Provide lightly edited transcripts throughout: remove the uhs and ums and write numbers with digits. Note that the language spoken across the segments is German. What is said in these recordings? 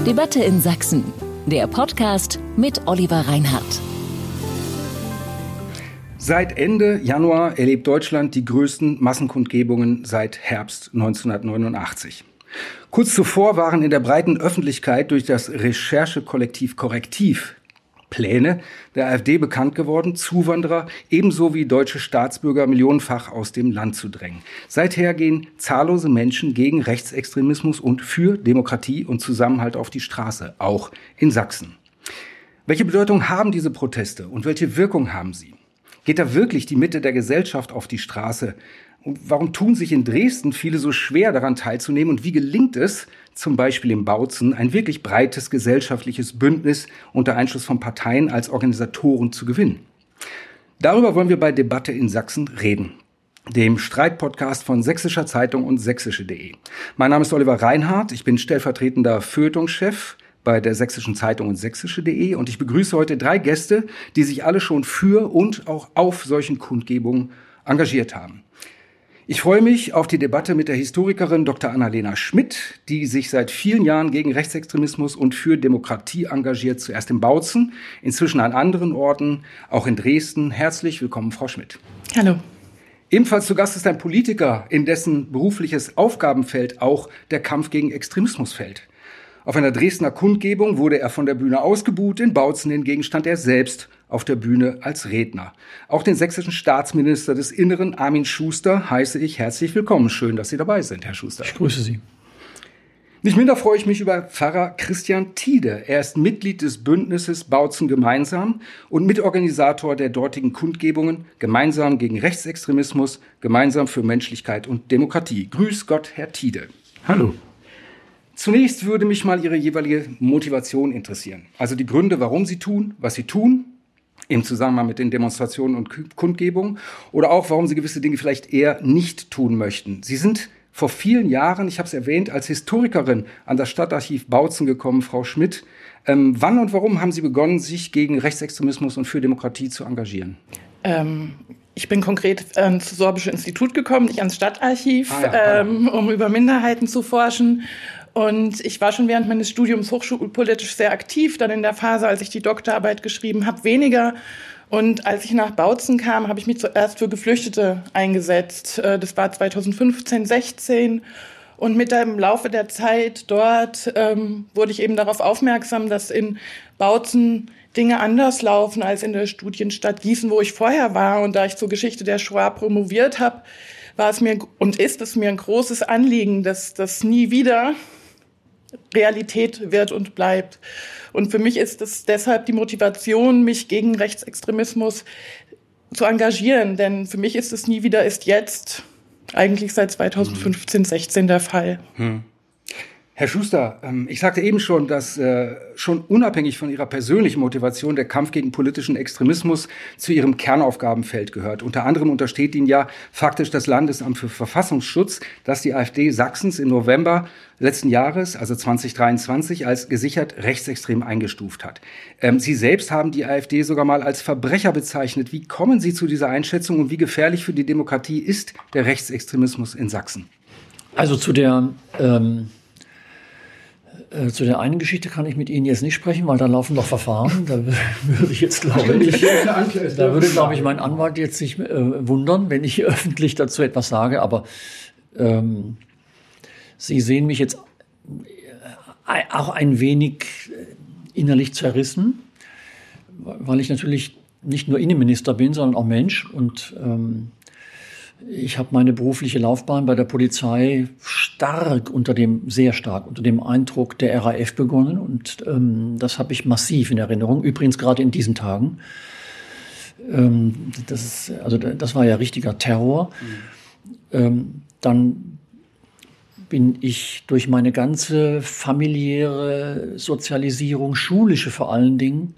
Debatte in Sachsen, der Podcast mit Oliver Reinhardt. Seit Ende Januar erlebt Deutschland die größten Massenkundgebungen seit Herbst 1989. Kurz zuvor waren in der breiten Öffentlichkeit durch das Recherchekollektiv Korrektiv Pläne der AfD bekannt geworden, Zuwanderer ebenso wie deutsche Staatsbürger millionenfach aus dem Land zu drängen. Seither gehen zahllose Menschen gegen Rechtsextremismus und für Demokratie und Zusammenhalt auf die Straße, auch in Sachsen. Welche Bedeutung haben diese Proteste und welche Wirkung haben sie? Geht da wirklich die Mitte der Gesellschaft auf die Straße? Und warum tun sich in Dresden viele so schwer, daran teilzunehmen? Und wie gelingt es, zum Beispiel in Bautzen, ein wirklich breites gesellschaftliches Bündnis unter Einschluss von Parteien als Organisatoren zu gewinnen? Darüber wollen wir bei Debatte in Sachsen reden, dem Streitpodcast von Sächsischer Zeitung und sächsische.de. Mein Name ist Oliver Reinhardt, ich bin stellvertretender Feuilletonchef bei der Sächsischen Zeitung und sächsische.de und ich begrüße heute 3 Gäste, die sich alle schon für und auch auf solchen Kundgebungen engagiert haben. Ich freue mich auf die Debatte mit der Historikerin Dr. Annalena Schmidt, die sich seit vielen Jahren gegen Rechtsextremismus und für Demokratie engagiert, zuerst in Bautzen, inzwischen an anderen Orten, auch in Dresden. Herzlich willkommen, Frau Schmidt. Hallo. Ebenfalls zu Gast ist ein Politiker, in dessen berufliches Aufgabenfeld auch der Kampf gegen Extremismus fällt. Auf einer Dresdner Kundgebung wurde er von der Bühne ausgebuht, in Bautzen hingegen stand er selbst auf der Bühne als Redner. Auch den sächsischen Staatsminister des Inneren, Armin Schuster, heiße ich herzlich willkommen. Schön, dass Sie dabei sind, Herr Schuster. Ich grüße Sie. Nicht minder freue ich mich über Pfarrer Christian Tiede. Er ist Mitglied des Bündnisses Bautzen gemeinsam und Mitorganisator der dortigen Kundgebungen Gemeinsam gegen Rechtsextremismus, Gemeinsam für Menschlichkeit und Demokratie. Grüß Gott, Herr Tiede. Hallo. Zunächst würde mich mal Ihre jeweilige Motivation interessieren. Also die Gründe, warum Sie tun, was Sie tun, im Zusammenhang mit den Demonstrationen und Kundgebungen, oder auch, warum Sie gewisse Dinge vielleicht eher nicht tun möchten. Sie sind vor vielen Jahren, ich habe es erwähnt, als Historikerin an das Stadtarchiv Bautzen gekommen, Frau Schmidt. Wann und warum haben Sie begonnen, sich gegen Rechtsextremismus und für Demokratie zu engagieren? Ich bin konkret ans Sorbische Institut gekommen, nicht ans Stadtarchiv, um über Minderheiten zu forschen. Und ich war schon während meines Studiums hochschulpolitisch sehr aktiv, dann in der Phase, als ich die Doktorarbeit geschrieben habe, weniger. Und als ich nach Bautzen kam, habe ich mich zuerst für Geflüchtete eingesetzt. Das war 2015, 16. Und mit dem Laufe der Zeit dort wurde ich eben darauf aufmerksam, dass in Bautzen Dinge anders laufen als in der Studienstadt Gießen, wo ich vorher war. Und da ich zur Geschichte der Shoah promoviert habe, war es mir und ist es mir ein großes Anliegen, dass das nie wieder Realität wird und bleibt. Und für mich ist es deshalb die Motivation, mich gegen Rechtsextremismus zu engagieren. Denn für mich ist es nie wieder, ist jetzt eigentlich seit 2015, 16 der Fall. Herr Schuster, ich sagte eben schon, dass schon unabhängig von Ihrer persönlichen Motivation der Kampf gegen politischen Extremismus zu Ihrem Kernaufgabenfeld gehört. Unter anderem untersteht Ihnen ja faktisch das Landesamt für Verfassungsschutz, das die AfD Sachsens im November letzten Jahres, also 2023, als gesichert rechtsextrem eingestuft hat. Sie selbst haben die AfD sogar mal als Verbrecher bezeichnet. Wie kommen Sie zu dieser Einschätzung und wie gefährlich für die Demokratie ist der Rechtsextremismus in Sachsen? Also zu der einen Geschichte kann ich mit Ihnen jetzt nicht sprechen, weil da laufen noch Verfahren. Da würde ich jetzt, glaube ich, mein Anwalt jetzt sich wundern, wenn ich öffentlich dazu etwas sage. Aber Sie sehen mich jetzt auch ein wenig innerlich zerrissen, weil ich natürlich nicht nur Innenminister bin, sondern auch Mensch. Und ich habe meine berufliche Laufbahn bei der Polizei sehr stark unter dem Eindruck der RAF begonnen. Und das habe ich massiv in Erinnerung. Übrigens gerade in diesen Tagen. Das war ja richtiger Terror. Dann bin ich durch meine ganze familiäre Sozialisierung, schulische vor allen Dingen,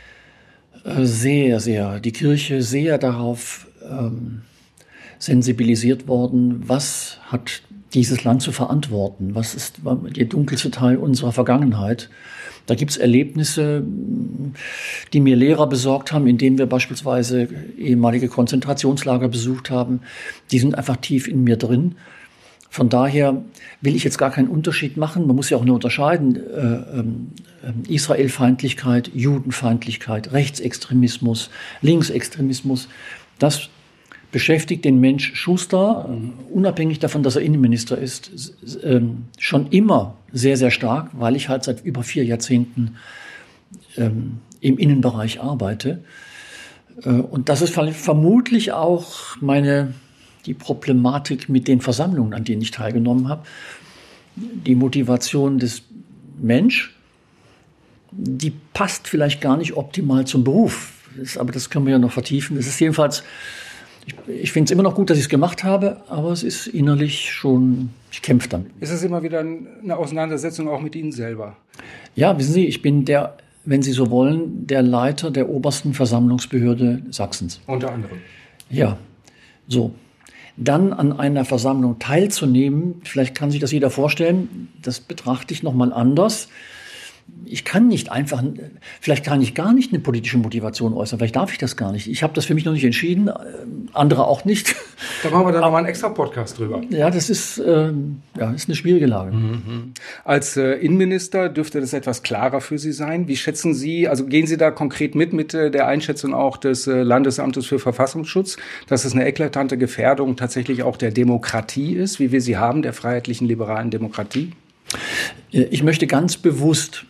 die Kirche sehr darauf sensibilisiert worden, was hat dieses Land zu verantworten, was ist der dunkelste Teil unserer Vergangenheit. Da gibt es Erlebnisse, die mir Lehrer besorgt haben, indem wir beispielsweise ehemalige Konzentrationslager besucht haben. Die sind einfach tief in mir drin. Von daher will ich jetzt gar keinen Unterschied machen. Man muss ja auch nur unterscheiden. Israelfeindlichkeit, Judenfeindlichkeit, Rechtsextremismus, Linksextremismus. Das beschäftigt den Mensch Schuster, unabhängig davon, dass er Innenminister ist, schon immer sehr, sehr stark, weil ich halt seit über 4 Jahrzehnten im Innenbereich arbeite. Und das ist vermutlich auch die Problematik mit den Versammlungen, an denen ich teilgenommen habe. Die Motivation des Mensch, die passt vielleicht gar nicht optimal zum Beruf. Aber das können wir ja noch vertiefen. Das ist jedenfalls, ich finde es immer noch gut, dass ich es gemacht habe, aber es ist innerlich schon, ich kämpfe damit. Ist es immer wieder eine Auseinandersetzung auch mit Ihnen selber? Ja, wissen Sie, ich bin wenn Sie so wollen, der Leiter der obersten Versammlungsbehörde Sachsens. Unter anderem. Ja, so. Dann an einer Versammlung teilzunehmen, vielleicht kann sich das jeder vorstellen, das betrachte ich nochmal anders. Ich kann nicht einfach, vielleicht kann ich gar nicht eine politische Motivation äußern, vielleicht darf ich das gar nicht. Ich habe das für mich noch nicht entschieden, andere auch nicht. Da machen wir dann nochmal einen extra Podcast drüber. Ja, das ist eine schwierige Lage. Als Innenminister dürfte das etwas klarer für Sie sein. Wie schätzen Sie, also gehen Sie da konkret mit der Einschätzung auch des Landesamtes für Verfassungsschutz, dass es eine eklatante Gefährdung tatsächlich auch der Demokratie ist, wie wir sie haben, der freiheitlichen liberalen Demokratie? Ich möchte ganz bewusst,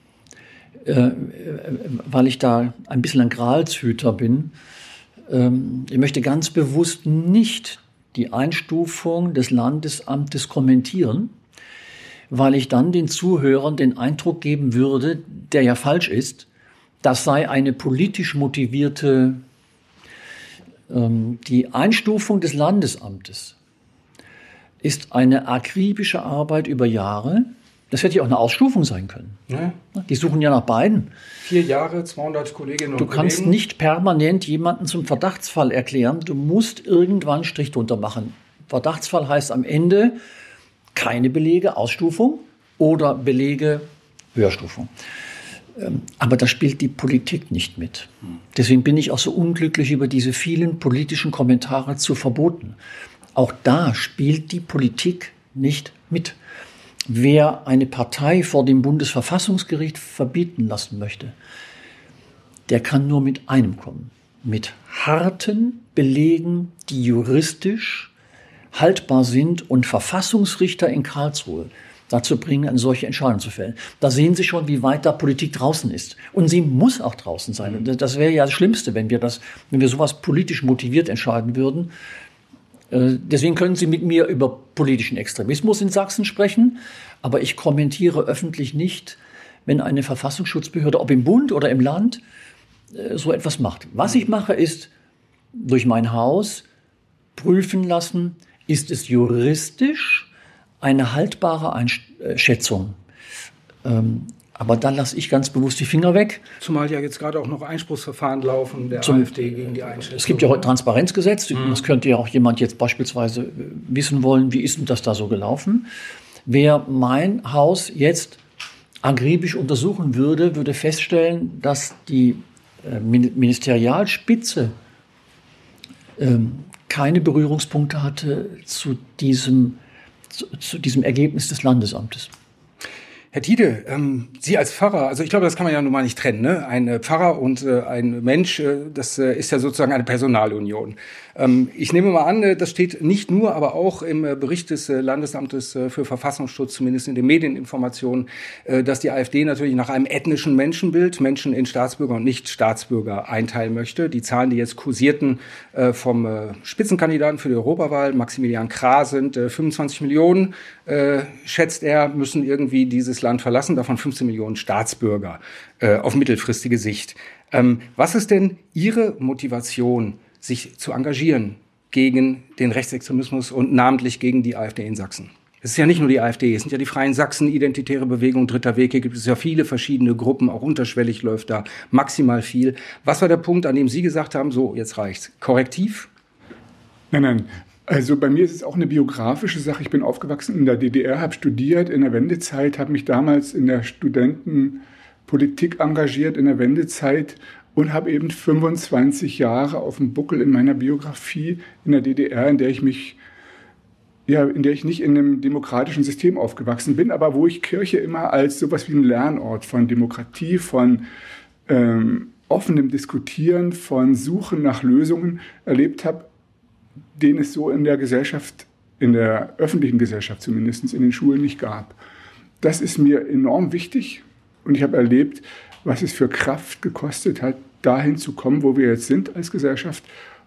weil ich da ein bisschen ein Gralshüter bin, ich möchte ganz bewusst nicht die Einstufung des Landesamtes kommentieren, weil ich dann den Zuhörern den Eindruck geben würde, der ja falsch ist, das sei eine politisch motivierte, die Einstufung des Landesamtes ist eine akribische Arbeit über Jahre. Das hätte ja auch eine Ausstufung sein können. Ja. Die suchen ja nach beiden. 4 Jahre, 200 Kolleginnen und Kollegen. Du kannst nicht permanent jemanden zum Verdachtsfall erklären. Du musst irgendwann einen Strich drunter machen. Verdachtsfall heißt am Ende keine Belege, Ausstufung oder Belege, Höherstufung. Aber da spielt die Politik nicht mit. Deswegen bin ich auch so unglücklich über diese vielen politischen Kommentare zu Verboten. Auch da spielt die Politik nicht mit. Wer eine Partei vor dem Bundesverfassungsgericht verbieten lassen möchte, der kann nur mit einem kommen. Mit harten Belegen, die juristisch haltbar sind und Verfassungsrichter in Karlsruhe dazu bringen, eine solche Entscheidung zu fällen. Da sehen Sie schon, wie weit da Politik draußen ist. Und sie muss auch draußen sein. Und das wäre ja das Schlimmste, wenn wir sowas politisch motiviert entscheiden würden. Deswegen können Sie mit mir über politischen Extremismus in Sachsen sprechen, aber ich kommentiere öffentlich nicht, wenn eine Verfassungsschutzbehörde, ob im Bund oder im Land, so etwas macht. Was ich mache, ist durch mein Haus prüfen lassen, ist es juristisch eine haltbare Einschätzung. Aber dann lasse ich ganz bewusst die Finger weg. Zumal ja jetzt gerade auch noch Einspruchsverfahren laufen der AfD gegen die Einschätzung. Es gibt ja heute Transparenzgesetz. Das könnte ja auch jemand jetzt beispielsweise wissen wollen, wie ist denn das da so gelaufen. Wer mein Haus jetzt akribisch untersuchen würde, würde feststellen, dass die Ministerialspitze keine Berührungspunkte hatte zu diesem Ergebnis des Landesamtes. Herr Tiede, Sie als Pfarrer, also ich glaube, das kann man ja nun mal nicht trennen, ne? Ein Pfarrer und ein Mensch, das ist ja sozusagen eine Personalunion. Ich nehme mal an, das steht nicht nur, aber auch im Bericht des Landesamtes für Verfassungsschutz, zumindest in den Medieninformationen, dass die AfD natürlich nach einem ethnischen Menschenbild Menschen in Staatsbürger und Nicht-Staatsbürger einteilen möchte. Die Zahlen, die jetzt kursierten vom Spitzenkandidaten für die Europawahl, Maximilian Krah, sind 25 Millionen, schätzt er, müssen irgendwie dieses Land verlassen, davon 15 Millionen Staatsbürger auf mittelfristige Sicht. Was ist denn Ihre Motivation, sich zu engagieren gegen den Rechtsextremismus und namentlich gegen die AfD in Sachsen? Es ist ja nicht nur die AfD, es sind ja die Freien Sachsen, Identitäre Bewegung, Dritter Weg. Hier gibt es ja viele verschiedene Gruppen, auch unterschwellig läuft da maximal viel. Was war der Punkt, an dem Sie gesagt haben, so, jetzt reicht's? Korrektiv? Nein. Also bei mir ist es auch eine biografische Sache. Ich bin aufgewachsen in der DDR, habe studiert in der Wendezeit, habe mich damals in der Studentenpolitik engagiert in der Wendezeit und habe eben 25 Jahre auf dem Buckel in meiner Biografie in der DDR, in der ich mich in der ich nicht in einem demokratischen System aufgewachsen bin, aber wo ich Kirche immer als sowas wie ein Lernort von Demokratie, von offenem Diskutieren, von Suchen nach Lösungen erlebt habe, den es so in der Gesellschaft, in der öffentlichen Gesellschaft zumindest, in den Schulen nicht gab. Das ist mir enorm wichtig und ich habe erlebt, was es für Kraft gekostet hat, dahin zu kommen, wo wir jetzt sind als Gesellschaft,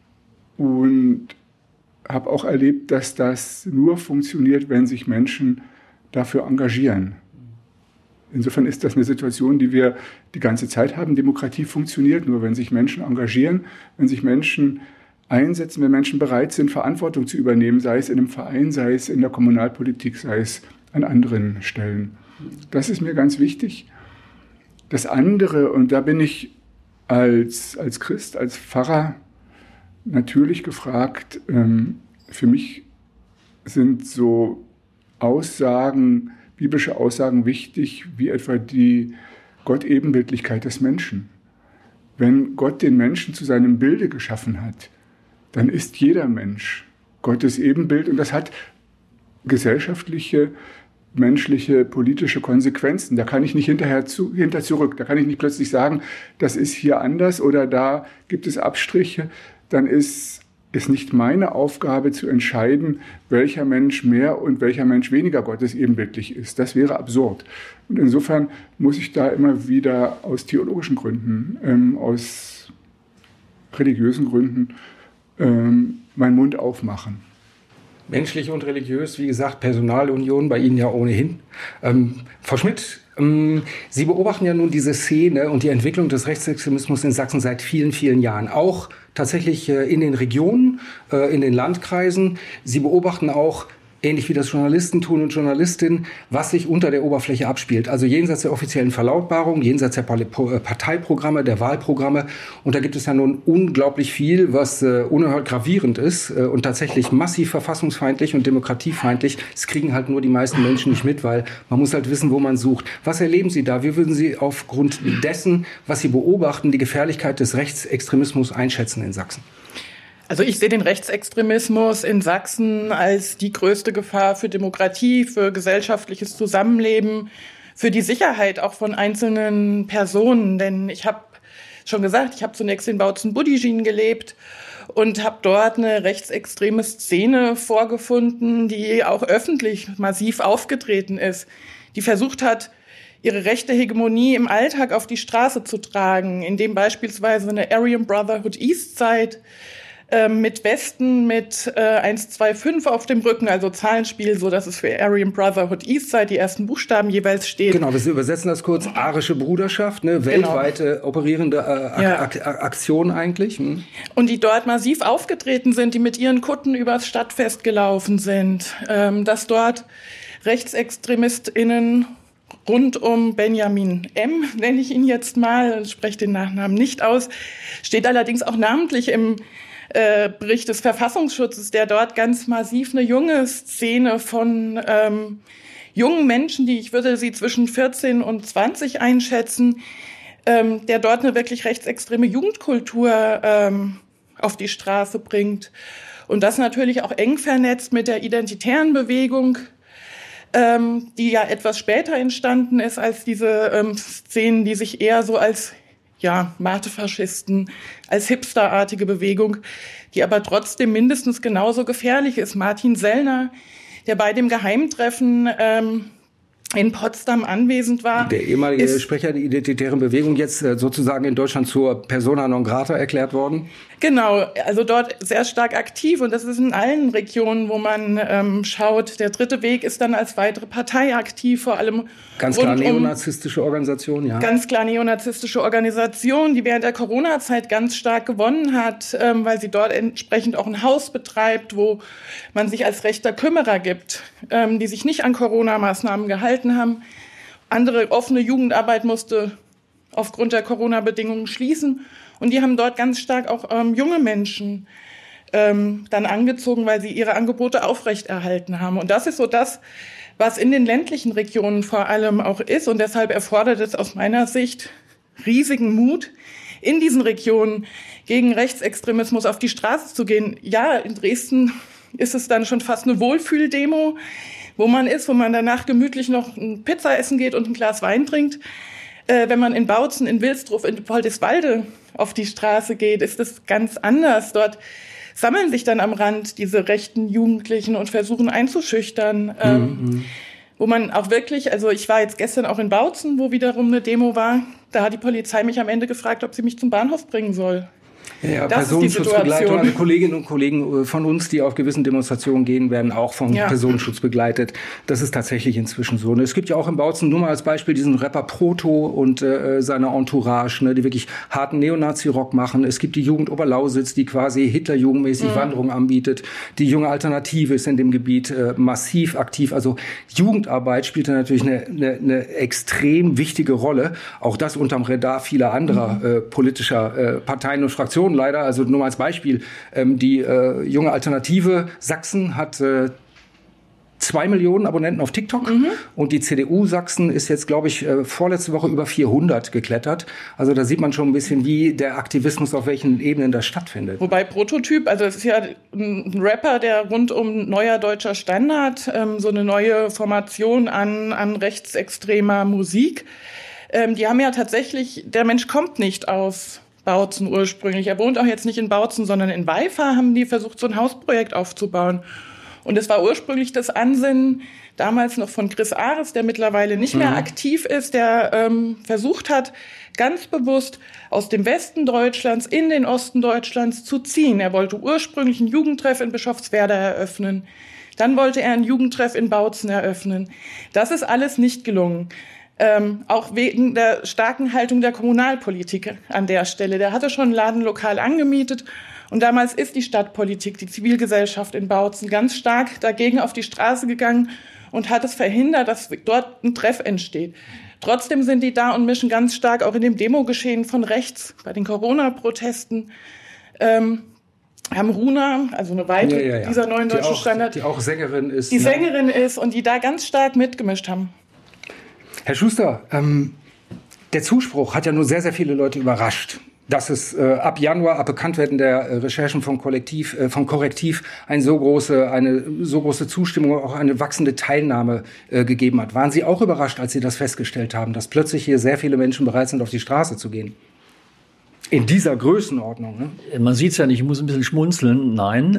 und habe auch erlebt, dass das nur funktioniert, wenn sich Menschen dafür engagieren. Insofern ist das eine Situation, die wir die ganze Zeit haben. Demokratie funktioniert nur, wenn sich Menschen engagieren, wenn sich Menschen einsetzen, wenn Menschen bereit sind, Verantwortung zu übernehmen, sei es in einem Verein, sei es in der Kommunalpolitik, sei es an anderen Stellen. Das ist mir ganz wichtig. Das andere, und da bin ich als Christ, als Pfarrer natürlich gefragt, für mich sind so Aussagen, biblische Aussagen wichtig, wie etwa die Gott-Ebenbildlichkeit des Menschen. Wenn Gott den Menschen zu seinem Bilde geschaffen hat, dann ist jeder Mensch Gottes Ebenbild, und das hat gesellschaftliche, menschliche, politische Konsequenzen. Da kann ich nicht hinter zurück. Da kann ich nicht plötzlich sagen, das ist hier anders oder da gibt es Abstriche. Dann ist es nicht meine Aufgabe zu entscheiden, welcher Mensch mehr und welcher Mensch weniger Gottes ebenbildlich ist. Das wäre absurd. Und insofern muss ich da immer wieder aus theologischen Gründen, aus religiösen Gründen meinen Mund aufmachen. Menschlich und religiös, wie gesagt, Personalunion bei Ihnen ja ohnehin. Frau Schmidt, Sie beobachten ja nun diese Szene und die Entwicklung des Rechtsextremismus in Sachsen seit vielen, vielen Jahren. Auch tatsächlich in den Regionen, in den Landkreisen. Sie beobachten auch, ähnlich wie das Journalisten tun und Journalistinnen, was sich unter der Oberfläche abspielt. Also jenseits der offiziellen Verlautbarung, jenseits der Parteiprogramme, der Wahlprogramme. Und da gibt es ja nun unglaublich viel, was unerhört gravierend ist und tatsächlich massiv verfassungsfeindlich und demokratiefeindlich. Das kriegen halt nur die meisten Menschen nicht mit, weil man muss halt wissen, wo man sucht. Was erleben Sie da? Wie würden Sie aufgrund dessen, was Sie beobachten, die Gefährlichkeit des Rechtsextremismus einschätzen in Sachsen? Also ich sehe den Rechtsextremismus in Sachsen als die größte Gefahr für Demokratie, für gesellschaftliches Zusammenleben, für die Sicherheit auch von einzelnen Personen. Denn ich habe schon gesagt, ich habe zunächst in Bautzen-Budishin gelebt und habe dort eine rechtsextreme Szene vorgefunden, die auch öffentlich massiv aufgetreten ist, die versucht hat, ihre rechte Hegemonie im Alltag auf die Straße zu tragen, indem beispielsweise eine Aryan Brotherhood Eastside mit Westen mit 125 auf dem Rücken, also Zahlenspiel, so dass es für Aryan Brotherhood Eastside die ersten Buchstaben jeweils steht. Genau, wir übersetzen das kurz. Arische Bruderschaft, ne, weltweite operierende Aktion eigentlich. Hm. Und die dort massiv aufgetreten sind, die mit ihren Kutten übers Stadtfest gelaufen sind, dass dort RechtsextremistInnen rund um Benjamin M., nenne ich ihn jetzt mal, spreche den Nachnamen nicht aus, steht allerdings auch namentlich im Bericht des Verfassungsschutzes, der dort ganz massiv eine junge Szene von jungen Menschen, ich würde sie zwischen 14 und 20 einschätzen, der dort eine wirklich rechtsextreme Jugendkultur auf die Straße bringt. Und das natürlich auch eng vernetzt mit der identitären Bewegung, die ja etwas später entstanden ist als diese Szenen, die sich eher so als Mate-Faschisten, als hipsterartige Bewegung, die aber trotzdem mindestens genauso gefährlich ist. Martin Sellner, der bei dem Geheimtreffen in Potsdam anwesend war. Der ehemalige Sprecher der Identitären Bewegung, jetzt sozusagen in Deutschland zur Persona non grata erklärt worden? Genau, also dort sehr stark aktiv, und das ist in allen Regionen, wo man schaut. Der Dritte Weg ist dann als weitere Partei aktiv, vor allem ganz klar neonazistische Organisation, ja. Ganz klar neonazistische Organisation, die während der Corona-Zeit ganz stark gewonnen hat, weil sie dort entsprechend auch ein Haus betreibt, wo man sich als rechter Kümmerer gibt, die sich nicht an Corona-Maßnahmen gehalten haben. Andere offene Jugendarbeit musste aufgrund der Corona-Bedingungen schließen. Und die haben dort ganz stark auch junge Menschen dann angezogen, weil sie ihre Angebote aufrechterhalten haben. Und das ist so das, was in den ländlichen Regionen vor allem auch ist. Und deshalb erfordert es aus meiner Sicht riesigen Mut, in diesen Regionen gegen Rechtsextremismus auf die Straße zu gehen. Ja, in Dresden ist es dann schon fast eine Wohlfühldemo, wo man ist, wo man danach gemütlich noch eine Pizza essen geht und ein Glas Wein trinkt. Wenn man in Bautzen, in Wilsdruff, in Poldiswalde auf die Straße geht, ist es ganz anders. Dort sammeln sich dann am Rand diese rechten Jugendlichen und versuchen einzuschüchtern. Wo man auch wirklich, also ich war jetzt gestern auch in Bautzen, wo wiederum eine Demo war, da hat die Polizei mich am Ende gefragt, ob sie mich zum Bahnhof bringen soll. Ja, Personenschutzbegleitung, also Kolleginnen und Kollegen von uns, die auf gewissen Demonstrationen gehen, werden auch vom Personenschutz begleitet. Das ist tatsächlich inzwischen so. Es gibt ja auch in Bautzen, nur mal als Beispiel, diesen Rapper Proto und seine Entourage, ne, die wirklich harten Neonazi-Rock machen. Es gibt die Jugend Oberlausitz, die quasi Hitlerjugendmäßig Wanderung anbietet. Die junge Alternative ist in dem Gebiet massiv aktiv. Also Jugendarbeit spielt da natürlich eine extrem wichtige Rolle. Auch das unterm Radar vieler anderer politischer Parteien und Fraktionen leider. Also nur mal als Beispiel, die junge Alternative Sachsen hat 2 Millionen Abonnenten auf TikTok und die CDU Sachsen ist jetzt, glaube ich, vorletzte Woche über 400 geklettert. Also da sieht man schon ein bisschen, wie der Aktivismus auf welchen Ebenen das stattfindet. Wobei Prototyp, also es ist ja ein Rapper, der rund um Neuer Deutscher Standard, so eine neue Formation an rechtsextremer Musik, die haben ja tatsächlich, der Mensch kommt nicht aus Bautzen ursprünglich. Er wohnt auch jetzt nicht in Bautzen, sondern in Weifa haben die versucht, so ein Hausprojekt aufzubauen. Und es war ursprünglich das Ansinnen, damals noch von Chris Ares, der mittlerweile nicht mehr aktiv ist, der versucht hat, ganz bewusst aus dem Westen Deutschlands in den Osten Deutschlands zu ziehen. Er wollte ursprünglich einen Jugendtreff in Bischofswerda eröffnen. Dann wollte er einen Jugendtreff in Bautzen eröffnen. Das ist alles nicht gelungen. Auch wegen der starken Haltung der Kommunalpolitik an der Stelle. Der hatte schon ein Ladenlokal angemietet und damals ist die Stadtpolitik, die Zivilgesellschaft in Bautzen ganz stark dagegen auf die Straße gegangen und hat es verhindert, dass dort ein Treff entsteht. Trotzdem sind die da und mischen ganz stark auch in dem Demogeschehen von rechts, bei den Corona-Protesten. Haben Runa, also eine weitere dieser neuen deutschen Standard, die auch Sängerin ist. Die Sängerin ist und die da ganz stark mitgemischt haben. Herr Schuster, der Zuspruch hat ja nur sehr, sehr viele Leute überrascht. Dass es ab Januar, ab Bekanntwerden der Recherchen vom Korrektiv eine so große Zustimmung, auch eine wachsende Teilnahme gegeben hat. Waren Sie auch überrascht, als Sie das festgestellt haben, dass plötzlich hier sehr viele Menschen bereit sind, auf die Straße zu gehen? In dieser Größenordnung, ne? Man sieht es ja nicht, ich muss ein bisschen schmunzeln. Nein,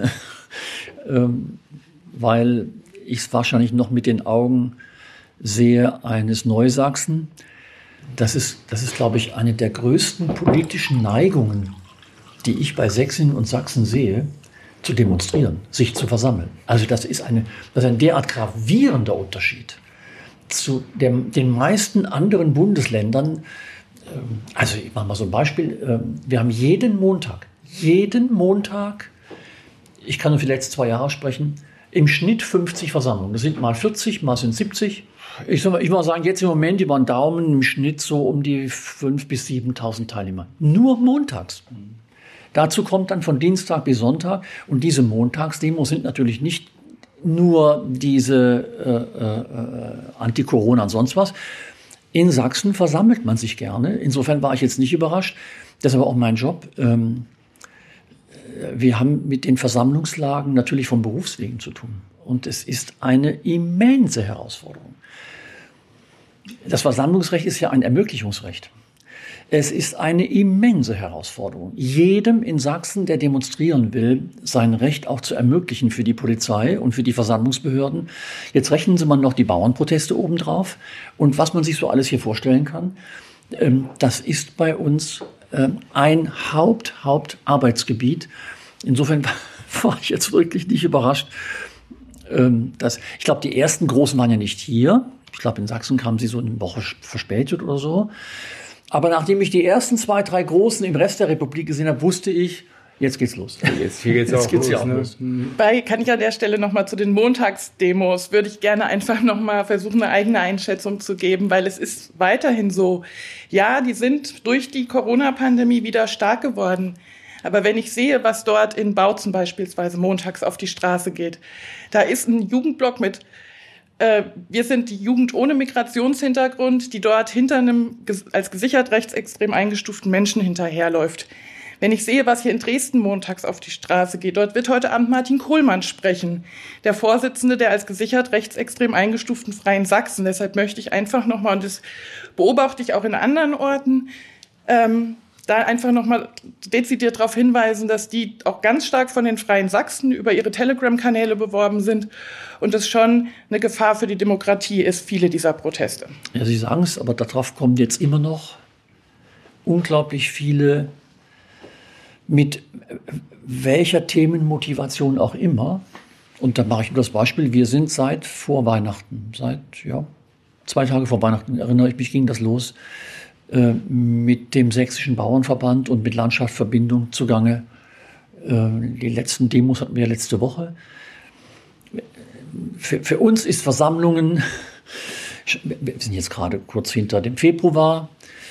weil ich es wahrscheinlich noch mit den Augen sehe eines Neusachsen. Das ist, glaube ich, eine der größten politischen Neigungen, die ich bei Sächsinnen und Sachsen sehe, zu demonstrieren, sich zu versammeln. Also das ist ein derart gravierender Unterschied zu den meisten anderen Bundesländern. Also ich mache mal so ein Beispiel. Wir haben jeden Montag, ich kann nur für die letzten 2 Jahre sprechen, im Schnitt 50 Versammlungen. Das sind mal 40, mal sind 70. Ich mal sagen, jetzt im Moment über den Daumen im Schnitt so um die 5.000 bis 7.000 Teilnehmer. Nur montags. Dazu kommt dann von Dienstag bis Sonntag. Und diese Montagsdemos sind natürlich nicht nur diese Anti-Corona und sonst was. In Sachsen versammelt man sich gerne. Insofern war ich jetzt nicht überrascht. Das ist aber auch mein Job. Wir haben mit den Versammlungslagen natürlich von Berufswegen zu tun. Und es ist eine immense Herausforderung. Das Versammlungsrecht ist ja ein Ermöglichungsrecht. Es ist eine immense Herausforderung, jedem in Sachsen, der demonstrieren will, sein Recht auch zu ermöglichen für die Polizei und für die Versammlungsbehörden. Jetzt rechnen Sie mal noch die Bauernproteste obendrauf. Und was man sich so alles hier vorstellen kann, das ist bei uns ein Hauptarbeitsgebiet. Insofern war ich jetzt wirklich nicht überrascht. Ich glaube, die ersten Großen waren ja nicht hier. Ich glaube, in Sachsen kamen sie so eine Woche verspätet oder so. Aber nachdem ich die ersten 2, 3 Großen im Rest der Republik gesehen habe, wusste ich, jetzt geht's los. Hier geht's auch los. Kann ich an der Stelle noch mal zu den Montagsdemos, würde ich gerne einfach noch mal versuchen, eine eigene Einschätzung zu geben, weil es ist weiterhin so. Ja, die sind durch die Corona-Pandemie wieder stark geworden. Aber wenn ich sehe, was dort in Bautzen beispielsweise montags auf die Straße geht, da ist ein Jugendblock mit wir sind die Jugend ohne Migrationshintergrund, die dort hinter einem als gesichert rechtsextrem eingestuften Menschen hinterherläuft. Wenn ich sehe, was hier in Dresden montags auf die Straße geht, dort wird heute Abend Martin Kohlmann sprechen, der Vorsitzende der als gesichert rechtsextrem eingestuften Freien Sachsen. Deshalb möchte ich einfach nochmal, und das beobachte ich auch in anderen Orten, da einfach nochmal dezidiert darauf hinweisen, dass die auch ganz stark von den Freien Sachsen über ihre Telegram-Kanäle beworben sind und es schon eine Gefahr für die Demokratie ist, viele dieser Proteste. Ja, Sie sagen es, aber darauf kommen jetzt immer noch unglaublich viele mit welcher Themenmotivation auch immer. Und da mache ich nur das Beispiel, wir sind seit vor Weihnachten, 2 Tage vor Weihnachten, erinnere ich mich, ging das los, mit dem Sächsischen Bauernverband und mit Landschaftsverbindung zugange. Die letzten Demos hatten wir letzte Woche. Für uns ist Versammlungen, wir sind jetzt gerade kurz hinter dem Februar,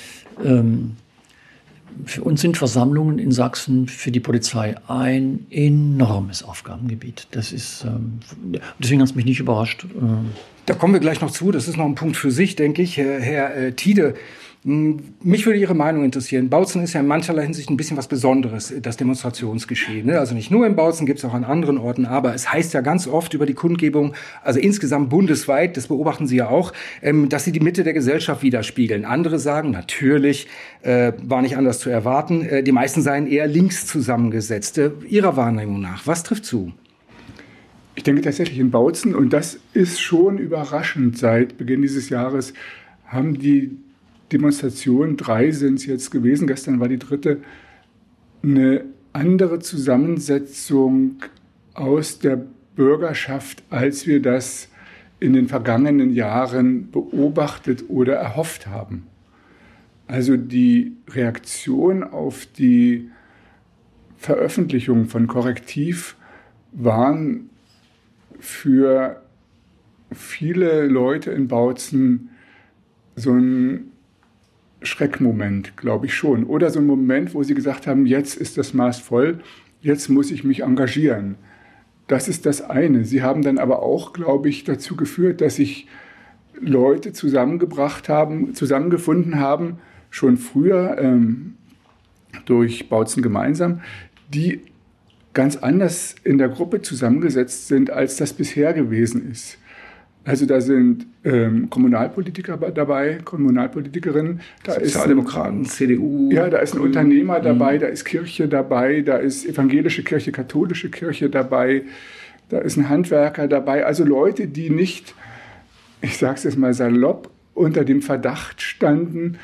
für uns sind Versammlungen in Sachsen für die Polizei ein enormes Aufgabengebiet. Das ist, deswegen hat es mich nicht überrascht. Da kommen wir gleich noch zu. Das ist noch ein Punkt für sich, denke ich. Herr Tiede, mich würde Ihre Meinung interessieren. Bautzen ist ja in mancherlei Hinsicht ein bisschen was Besonderes, das Demonstrationsgeschehen. Also nicht nur in Bautzen, gibt es auch an anderen Orten, aber es heißt ja ganz oft über die Kundgebung, also insgesamt bundesweit, das beobachten Sie ja auch, dass sie die Mitte der Gesellschaft widerspiegeln. Andere sagen, natürlich, war nicht anders zu erwarten, die meisten seien eher links zusammengesetzt. Ihrer Wahrnehmung nach, was trifft zu? Ich denke tatsächlich in Bautzen, und das ist schon überraschend, seit Beginn dieses Jahres haben die Demonstrationen, 3 sind es jetzt gewesen, gestern war die 3., eine andere Zusammensetzung aus der Bürgerschaft, als wir das in den vergangenen Jahren beobachtet oder erhofft haben. Also die Reaktion auf die Veröffentlichung von Korrektiv waren für viele Leute in Bautzen so ein Schreckmoment, glaube ich schon. Oder so ein Moment, wo sie gesagt haben, jetzt ist das Maß voll, jetzt muss ich mich engagieren. Das ist das eine. Sie haben dann aber auch, glaube ich, dazu geführt, dass sich Leute zusammengefunden haben, schon früher durch Bautzen gemeinsam, die ganz anders in der Gruppe zusammengesetzt sind, als das bisher gewesen ist. Also da sind Kommunalpolitiker dabei, Kommunalpolitikerinnen. Da Sozialdemokraten, CDU. Ja, da ist ein Unternehmer dabei, da ist Kirche dabei, da ist evangelische Kirche, katholische Kirche dabei, da ist ein Handwerker dabei. Also Leute, die nicht, ich sage es jetzt mal salopp, unter dem Verdacht standen,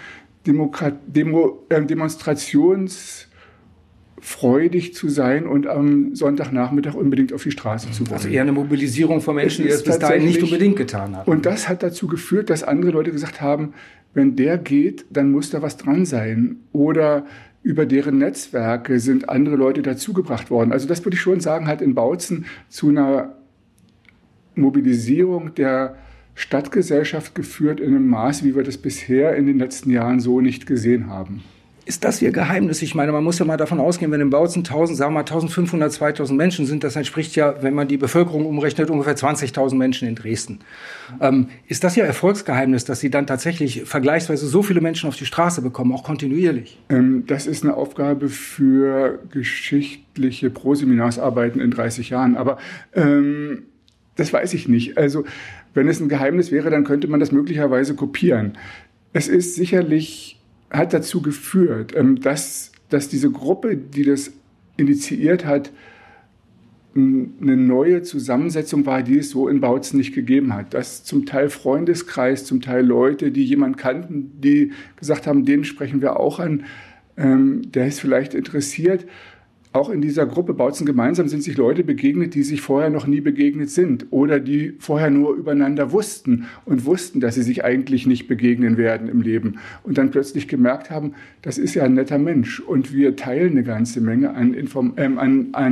demonstrationsfreudig zu sein und am Sonntagnachmittag unbedingt auf die Straße zu wollen. Also eher eine Mobilisierung von Menschen, die das bis dahin nicht unbedingt getan haben. Und das hat dazu geführt, dass andere Leute gesagt haben, wenn der geht, dann muss da was dran sein. Oder über deren Netzwerke sind andere Leute dazugebracht worden. Also das würde ich schon sagen, hat in Bautzen zu einer Mobilisierung der Stadtgesellschaft geführt in einem Maß, wie wir das bisher in den letzten Jahren so nicht gesehen haben. Ist das Ihr Geheimnis? Ich meine, man muss ja mal davon ausgehen, wenn in Bautzen 1500, 2000 Menschen sind, das entspricht ja, wenn man die Bevölkerung umrechnet, ungefähr 20.000 Menschen in Dresden. Ist das Ihr Erfolgsgeheimnis, dass Sie dann tatsächlich vergleichsweise so viele Menschen auf die Straße bekommen, auch kontinuierlich? Das ist eine Aufgabe für geschichtliche Proseminarsarbeiten in 30 Jahren. Aber das weiß ich nicht. Also wenn es ein Geheimnis wäre, dann könnte man das möglicherweise kopieren. Es ist sicherlich, hat dazu geführt, dass diese Gruppe, die das initiiert hat, eine neue Zusammensetzung war, die es so in Bautzen nicht gegeben hat. Dass zum Teil Freundeskreis, zum Teil Leute, die jemanden kannten, die gesagt haben, den sprechen wir auch an, der ist vielleicht interessiert. Auch in dieser Gruppe Bautzen gemeinsam sind sich Leute begegnet, die sich vorher noch nie begegnet sind oder die vorher nur übereinander wussten und wussten, dass sie sich eigentlich nicht begegnen werden im Leben und dann plötzlich gemerkt haben, das ist ja ein netter Mensch und wir teilen eine ganze Menge an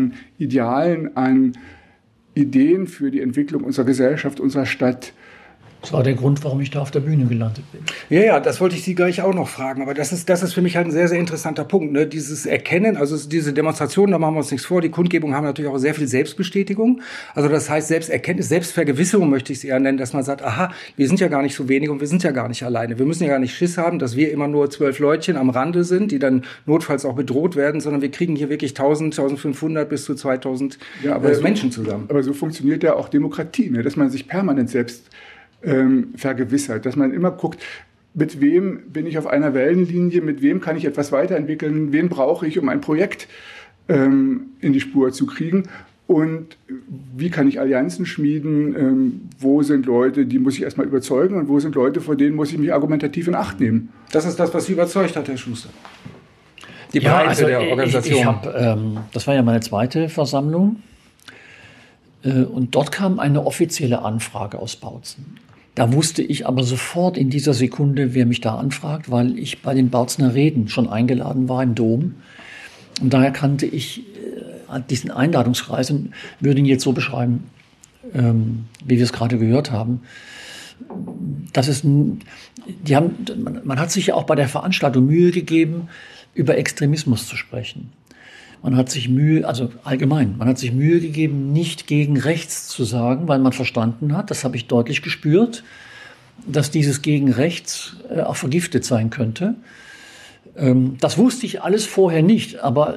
Idealen, an Ideen für die Entwicklung unserer Gesellschaft, unserer Stadt. Das war der Grund, warum ich da auf der Bühne gelandet bin. Ja, das wollte ich Sie gleich auch noch fragen. Aber das ist für mich halt ein sehr, sehr interessanter Punkt. Ne? Dieses Erkennen, also diese Demonstrationen, da machen wir uns nichts vor. Die Kundgebungen haben natürlich auch sehr viel Selbstbestätigung. Also das heißt Selbsterkenntnis, Selbstvergewisserung möchte ich es eher nennen, dass man sagt, aha, wir sind ja gar nicht so wenig und wir sind ja gar nicht alleine. Wir müssen ja gar nicht Schiss haben, dass wir immer nur 12 Leutchen am Rande sind, die dann notfalls auch bedroht werden, sondern wir kriegen hier wirklich 1000, 1500 bis zu 2000 Menschen zusammen. Aber so funktioniert ja auch Demokratie, ne? Dass man sich permanent selbst vergewissert, dass man immer guckt, mit wem bin ich auf einer Wellenlinie, mit wem kann ich etwas weiterentwickeln, wen brauche ich, um ein Projekt in die Spur zu kriegen und wie kann ich Allianzen schmieden, wo sind Leute, die muss ich erstmal überzeugen und wo sind Leute, vor denen muss ich mich argumentativ in Acht nehmen. Das ist das, was Sie überzeugt hat, Herr Schuster. Die Breite der Organisation. Das war ja meine zweite Versammlung und dort kam eine offizielle Anfrage aus Bautzen. Da wusste ich aber sofort in dieser Sekunde, wer mich da anfragt, weil ich bei den Bautzener Reden schon eingeladen war im Dom. Und daher kannte ich diesen Einladungskreis und würde ihn jetzt so beschreiben, wie wir es gerade gehört haben. Man hat sich ja auch bei der Veranstaltung Mühe gegeben, über Extremismus zu sprechen. Man hat sich Mühe gegeben, nicht gegen rechts zu sagen, weil man verstanden hat, das habe ich deutlich gespürt, dass dieses gegen rechts auch vergiftet sein könnte. Das wusste ich alles vorher nicht, aber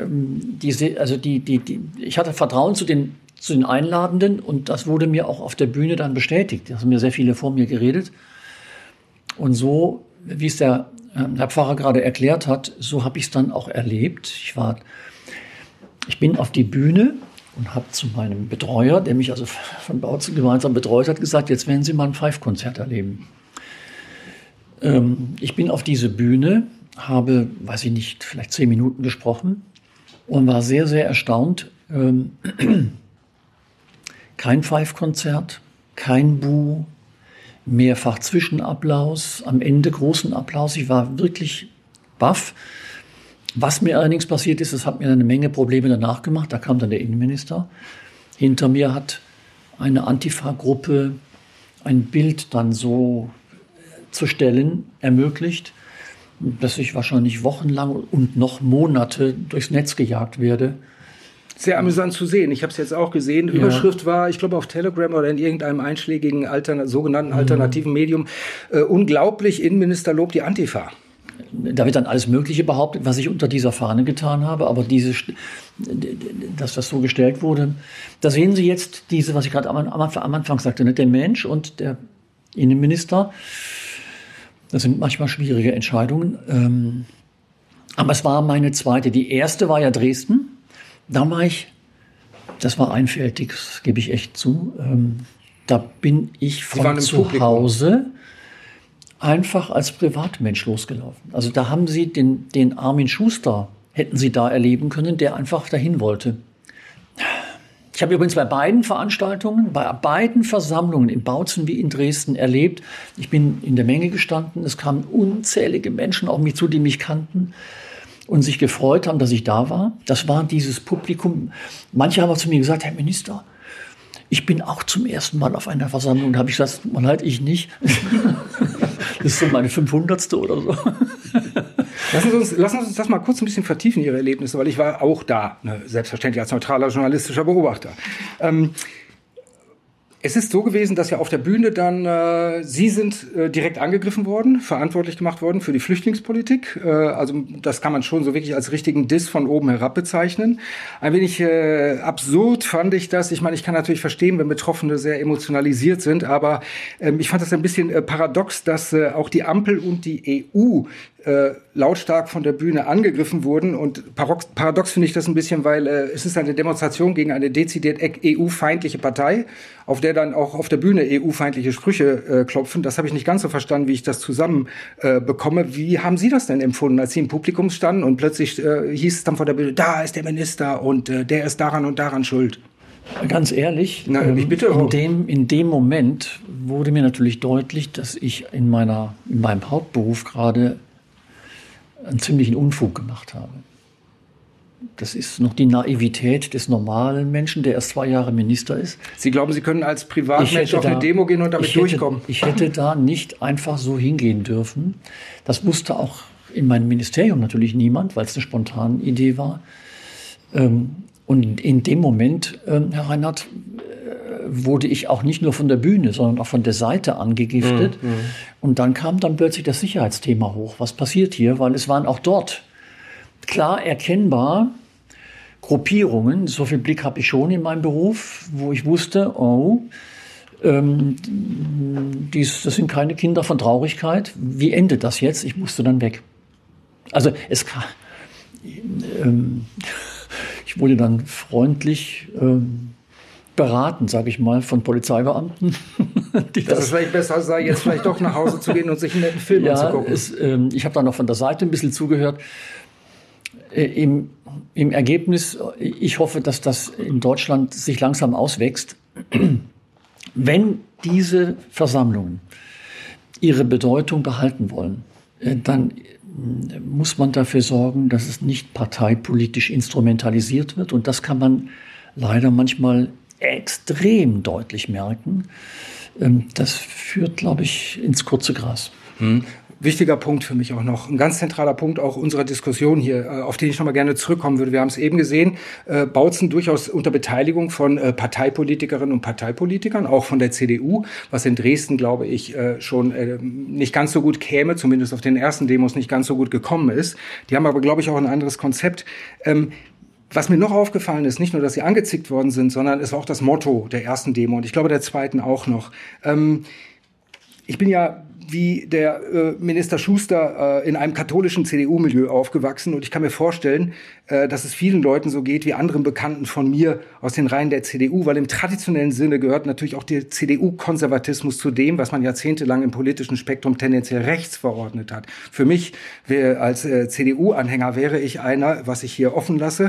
ich hatte Vertrauen zu den Einladenden und das wurde mir auch auf der Bühne dann bestätigt. Da haben mir sehr viele vor mir geredet. Und so, wie es der Herr Pfarrer gerade erklärt hat, so habe ich es dann auch erlebt. Ich bin auf die Bühne und habe zu meinem Betreuer, der mich also von Bautzen gemeinsam betreut hat, gesagt, jetzt werden Sie mal ein Pfeifkonzert erleben. Ich bin auf diese Bühne, habe, weiß ich nicht, vielleicht 10 Minuten gesprochen und war sehr, sehr erstaunt. Kein Pfeifkonzert, kein Buh, mehrfach Zwischenapplaus, am Ende großen Applaus. Ich war wirklich baff. Was mir allerdings passiert ist, es hat mir eine Menge Probleme danach gemacht. Da kam dann der Innenminister. Hinter mir hat eine Antifa-Gruppe ein Bild dann so zu stellen ermöglicht, dass ich wahrscheinlich wochenlang und noch Monate durchs Netz gejagt werde. Sehr amüsant zu sehen. Ich habe es jetzt auch gesehen. Die Überschrift war, ich glaube auf Telegram oder in irgendeinem einschlägigen sogenannten alternativen Medium, unglaublich, Innenminister lobt die Antifa. Da wird dann alles Mögliche behauptet, was ich unter dieser Fahne getan habe. Aber dass das so gestellt wurde, da sehen Sie jetzt was ich gerade am Anfang sagte, der Mensch und der Innenminister. Das sind manchmal schwierige Entscheidungen. Aber es war meine zweite. Die erste war ja Dresden. Da war das war einfältig, das gebe ich echt zu. Da bin ich von zu Hause einfach als Privatmensch losgelaufen. Also da haben Sie den Armin Schuster, hätten Sie da erleben können, der einfach dahin wollte. Ich habe übrigens bei beiden Veranstaltungen, bei beiden Versammlungen in Bautzen wie in Dresden erlebt. Ich bin in der Menge gestanden, es kamen unzählige Menschen auf mich zu, die mich kannten und sich gefreut haben, dass ich da war. Das war dieses Publikum. Manche haben auch zu mir gesagt, Herr Minister, ich bin auch zum ersten Mal auf einer Versammlung. Da habe ich gesagt, man halt ich nicht. Das ist so meine 500. oder so. Lassen Sie uns das mal kurz ein bisschen vertiefen, Ihre Erlebnisse, weil ich war auch da, selbstverständlich als neutraler journalistischer Beobachter. Es ist so gewesen, dass ja auf der Bühne dann, Sie sind direkt angegriffen worden, verantwortlich gemacht worden für die Flüchtlingspolitik. Also das kann man schon so wirklich als richtigen Diss von oben herab bezeichnen. Ein wenig absurd fand ich das. Ich meine, ich kann natürlich verstehen, wenn Betroffene sehr emotionalisiert sind, aber ich fand das ein bisschen paradox, dass auch die Ampel und die EU lautstark von der Bühne angegriffen wurden. Und paradox finde ich das ein bisschen, weil es ist eine Demonstration gegen eine dezidiert EU-feindliche Partei, auf der dann auch auf der Bühne EU-feindliche Sprüche klopfen. Das habe ich nicht ganz so verstanden, wie ich das zusammen bekomme. Wie haben Sie das denn empfunden, als Sie im Publikum standen und plötzlich hieß es dann von der Bühne, da ist der Minister und der ist daran und daran schuld? Ganz ehrlich, ich bitte in dem Moment wurde mir natürlich deutlich, dass ich in meinem Hauptberuf gerade einen ziemlichen Unfug gemacht habe. Das ist noch die Naivität des normalen Menschen, der erst 2 Jahre Minister ist. Sie glauben, Sie können als Privatmensch auf eine Demo gehen und damit durchkommen? Ich hätte da nicht einfach so hingehen dürfen. Das wusste auch in meinem Ministerium natürlich niemand, weil es eine spontane Idee war. Und in dem Moment, Herr Reinhardt, wurde ich auch nicht nur von der Bühne, sondern auch von der Seite angegiftet. Und dann kam dann plötzlich das Sicherheitsthema hoch. Was passiert hier? Weil es waren auch dort klar erkennbar Gruppierungen, so viel Blick habe ich schon in meinem Beruf, wo ich wusste, das sind keine Kinder von Traurigkeit. Wie endet das jetzt? Ich musste dann weg. Also ich wurde dann freundlich beraten, sage ich mal, von Polizeibeamten. Das ist vielleicht besser sei, jetzt vielleicht doch nach Hause zu gehen und sich einen netten Film anzugucken. Ich habe dann noch von der Seite ein bisschen zugehört. Im Ergebnis, ich hoffe, dass das in Deutschland sich langsam auswächst. Wenn diese Versammlungen ihre Bedeutung behalten wollen, dann muss man dafür sorgen, dass es nicht parteipolitisch instrumentalisiert wird. Und das kann man leider manchmal extrem deutlich merken. Das führt, glaube ich, ins kurze Gras. Wichtiger Punkt für mich auch noch, ein ganz zentraler Punkt auch unserer Diskussion hier, auf den ich noch mal gerne zurückkommen würde. Wir haben es eben gesehen, Bautzen durchaus unter Beteiligung von Parteipolitikerinnen und Parteipolitikern, auch von der CDU, was in Dresden, glaube ich, schon nicht ganz so gut käme, zumindest auf den ersten Demos nicht ganz so gut gekommen ist. Die haben aber, glaube ich, auch ein anderes Konzept. Was mir noch aufgefallen ist, nicht nur, dass sie angezickt worden sind, sondern es war auch das Motto der ersten Demo und ich glaube der zweiten auch noch. Ich bin ja wie der Minister Schuster in einem katholischen CDU-Milieu aufgewachsen und ich kann mir vorstellen, dass es vielen Leuten so geht wie anderen Bekannten von mir aus den Reihen der CDU, weil im traditionellen Sinne gehört natürlich auch der CDU-Konservatismus zu dem, was man jahrzehntelang im politischen Spektrum tendenziell rechts verordnet hat. Für mich als CDU-Anhänger wäre ich einer, was ich hier offen lasse,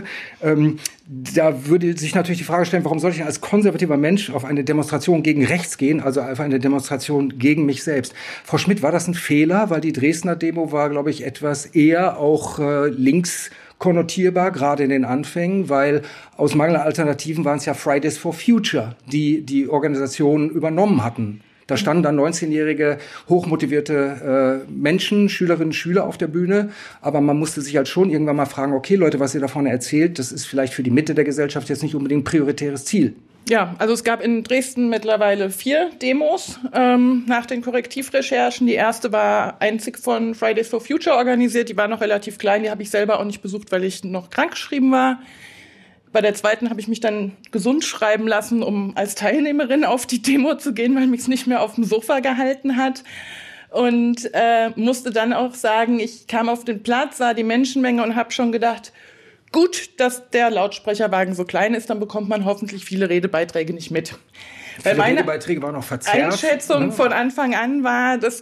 da würde sich natürlich die Frage stellen, warum soll ich als konservativer Mensch auf eine Demonstration gegen rechts gehen, also auf eine Demonstration gegen mich selbst. Frau Schmidt, war das ein Fehler? Weil die Dresdner Demo war, glaube ich, etwas eher auch links konnotierbar, gerade in den Anfängen, weil aus Mangel an Alternativen waren es ja Fridays for Future, die Organisationen übernommen hatten. Da standen dann 19-jährige, hochmotivierte Menschen, Schülerinnen und Schüler auf der Bühne. Aber man musste sich halt schon irgendwann mal fragen, okay, Leute, was ihr davon erzählt, das ist vielleicht für die Mitte der Gesellschaft jetzt nicht unbedingt ein prioritäres Ziel. Ja, also es gab in Dresden mittlerweile 4 Demos nach den Korrektivrecherchen. Die erste war einzig von Fridays for Future organisiert. Die war noch relativ klein, die habe ich selber auch nicht besucht, weil ich noch krankgeschrieben war. Bei der zweiten habe ich mich dann gesund schreiben lassen, um als Teilnehmerin auf die Demo zu gehen, weil mich es nicht mehr auf dem Sofa gehalten hat. Und musste dann auch sagen, ich kam auf den Platz, sah die Menschenmenge und habe schon gedacht, gut, dass der Lautsprecherwagen so klein ist, dann bekommt man hoffentlich viele Redebeiträge nicht mit. Weil meine Redebeiträge waren noch verzerrt. Einschätzung von Anfang an war, dass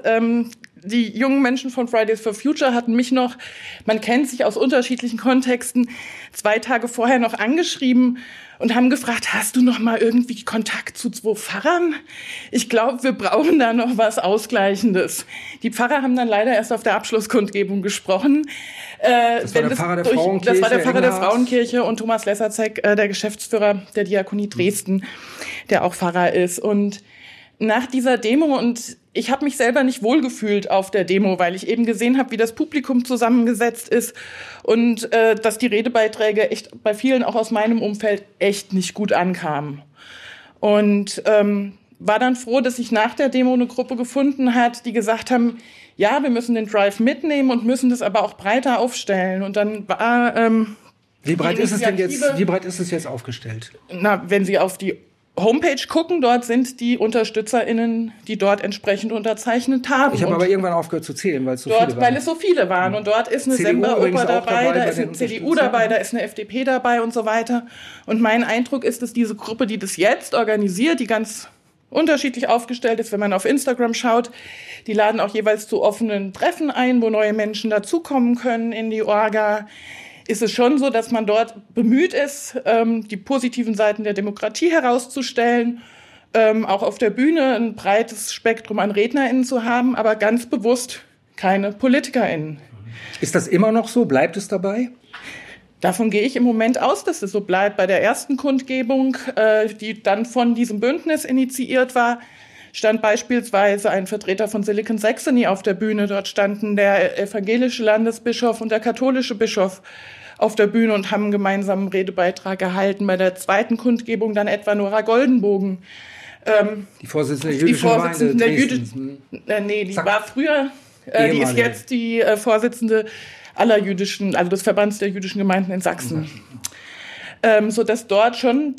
die jungen Menschen von Fridays for Future hatten mich noch, man kennt sich aus unterschiedlichen Kontexten, 2 Tage vorher noch angeschrieben und haben gefragt, hast du noch mal irgendwie Kontakt zu 2 Pfarrern? Ich glaube, wir brauchen da noch was Ausgleichendes. Die Pfarrer haben dann leider erst auf der Abschlusskundgebung gesprochen. Das war der Pfarrer der Frauenkirche. Das war der Pfarrer der Frauenkirche und Thomas Lesserzek, der Geschäftsführer der Diakonie Dresden, der auch Pfarrer ist. Und nach dieser Demo, und ich habe mich selber nicht wohlgefühlt auf der Demo, weil ich eben gesehen habe, wie das Publikum zusammengesetzt ist und dass die Redebeiträge echt bei vielen auch aus meinem Umfeld echt nicht gut ankamen. Und war dann froh, dass sich nach der Demo eine Gruppe gefunden hat, die gesagt haben, ja, wir müssen den Drive mitnehmen und müssen das aber auch breiter aufstellen. Und dann war Wie breit ist es jetzt aufgestellt? Na, wenn Sie auf die Homepage gucken, dort sind die UnterstützerInnen, die dort entsprechend unterzeichnet haben. Ich habe aber irgendwann aufgehört zu zählen, weil es so viele waren. Weil es so viele waren. Und dort ist eine Semperoper dabei, da ist eine CDU dabei, da ist eine FDP dabei und so weiter. Und mein Eindruck ist, dass diese Gruppe, die das jetzt organisiert, die ganz unterschiedlich aufgestellt ist, wenn man auf Instagram schaut, die laden auch jeweils zu offenen Treffen ein, wo neue Menschen dazukommen können in die Orga. Ist es schon so, dass man dort bemüht ist, die positiven Seiten der Demokratie herauszustellen, auch auf der Bühne ein breites Spektrum an RednerInnen zu haben, aber ganz bewusst keine PolitikerInnen. Ist das immer noch so? Bleibt es dabei? Davon gehe ich im Moment aus, dass es so bleibt. Bei der ersten Kundgebung, die dann von diesem Bündnis initiiert war, stand beispielsweise ein Vertreter von Silicon Saxony auf der Bühne. Dort standen der evangelische Landesbischof und der katholische Bischof auf der Bühne und haben einen gemeinsamen Redebeitrag gehalten. Bei der zweiten Kundgebung dann etwa Nora Goldenbogen. Die Vorsitzende der jüdischen Gemeinde. Die war früher, die ist jetzt die Vorsitzende aller jüdischen, also des Verbands der jüdischen Gemeinden in Sachsen. Sodass dort schon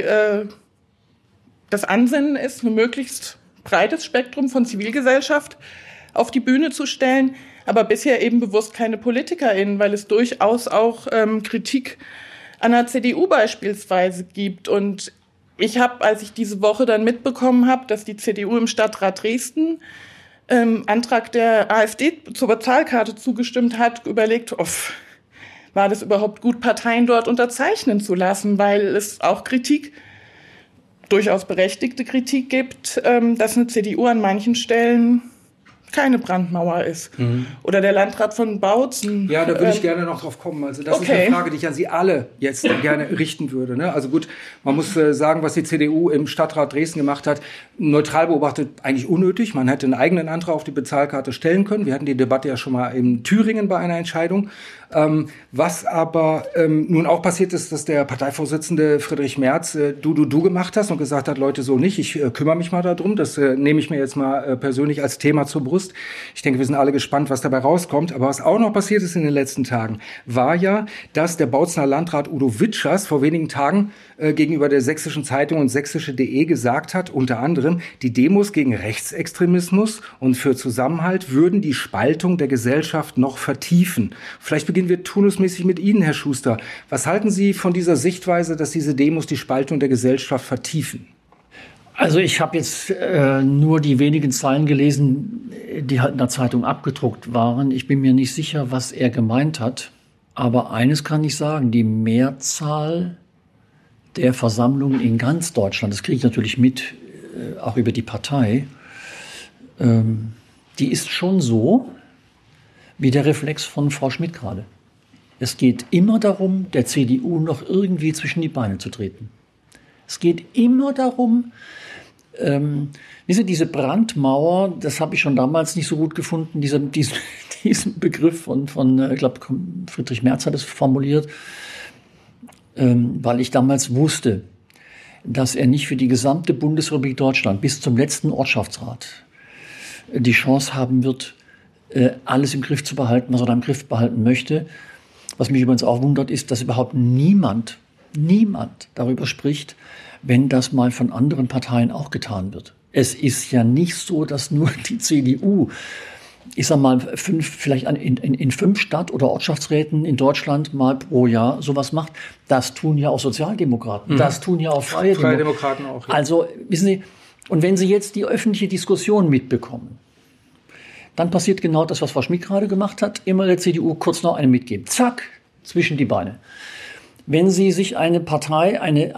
das Ansinnen ist, ein möglichst breites Spektrum von Zivilgesellschaft auf die Bühne zu stellen, aber bisher eben bewusst keine PolitikerInnen, weil es durchaus auch Kritik an der CDU beispielsweise gibt. Und ich habe, als ich diese Woche dann mitbekommen habe, dass die CDU im Stadtrat Dresden Antrag der AfD zur Bezahlkarte zugestimmt hat, überlegt, war das überhaupt gut, Parteien dort unterzeichnen zu lassen, weil es auch durchaus berechtigte Kritik gibt, dass eine CDU an manchen Stellen keine Brandmauer ist. Mhm. Oder der Landrat von Bautzen. Ja, da würde ich gerne noch drauf kommen. Also das ist eine Frage, die ich an Sie alle jetzt gerne richten würde. Ne? Also gut, man muss sagen, was die CDU im Stadtrat Dresden gemacht hat, neutral beobachtet, eigentlich unnötig. Man hätte einen eigenen Antrag auf die Bezahlkarte stellen können. Wir hatten die Debatte ja schon mal in Thüringen bei einer Entscheidung. Was aber nun auch passiert ist, dass der Parteivorsitzende Friedrich Merz du gemacht hat und gesagt hat, Leute, so nicht, ich kümmere mich mal darum. Das nehme ich mir jetzt mal persönlich als Thema zur Brust. Ich denke, wir sind alle gespannt, was dabei rauskommt. Aber was auch noch passiert ist in den letzten Tagen, war ja, dass der Bautzener Landrat Udo Witschers vor wenigen Tagen gegenüber der Sächsischen Zeitung und sächsische.de gesagt hat, unter anderem, die Demos gegen Rechtsextremismus und für Zusammenhalt würden die Spaltung der Gesellschaft noch vertiefen. Vielleicht beginnen wir turnusmäßig mit Ihnen, Herr Schuster. Was halten Sie von dieser Sichtweise, dass diese Demos die Spaltung der Gesellschaft vertiefen? Also ich habe jetzt nur die wenigen Zeilen gelesen, die halt in der Zeitung abgedruckt waren. Ich bin mir nicht sicher, was er gemeint hat. Aber eines kann ich sagen, die Mehrzahl der Versammlungen in ganz Deutschland, das kriege ich natürlich mit, auch über die Partei, die ist schon so wie der Reflex von Frau Schmidt gerade. Es geht immer darum, der CDU noch irgendwie zwischen die Beine zu treten. Es geht immer darum, diese Brandmauer, das habe ich schon damals nicht so gut gefunden, diesen Begriff von ich glaube, Friedrich Merz hat es formuliert, weil ich damals wusste, dass er nicht für die gesamte Bundesrepublik Deutschland bis zum letzten Ortschaftsrat die Chance haben wird, alles im Griff zu behalten, was er da im Griff behalten möchte. Was mich übrigens auch wundert, ist, dass überhaupt niemand darüber spricht, wenn das mal von anderen Parteien auch getan wird. Es ist ja nicht so, dass nur die CDU, ich sag mal, vielleicht in 5 Stadt- oder Ortschaftsräten in Deutschland mal pro Jahr sowas macht. Das tun ja auch Sozialdemokraten. Das tun ja auch Freie Demokraten auch. Ja. Also, wissen Sie, und wenn Sie jetzt die öffentliche Diskussion mitbekommen, dann passiert genau das, was Frau Schmidt gerade gemacht hat. Immer der CDU kurz noch eine mitgeben. Zack, zwischen die Beine. Wenn Sie sich eine Partei,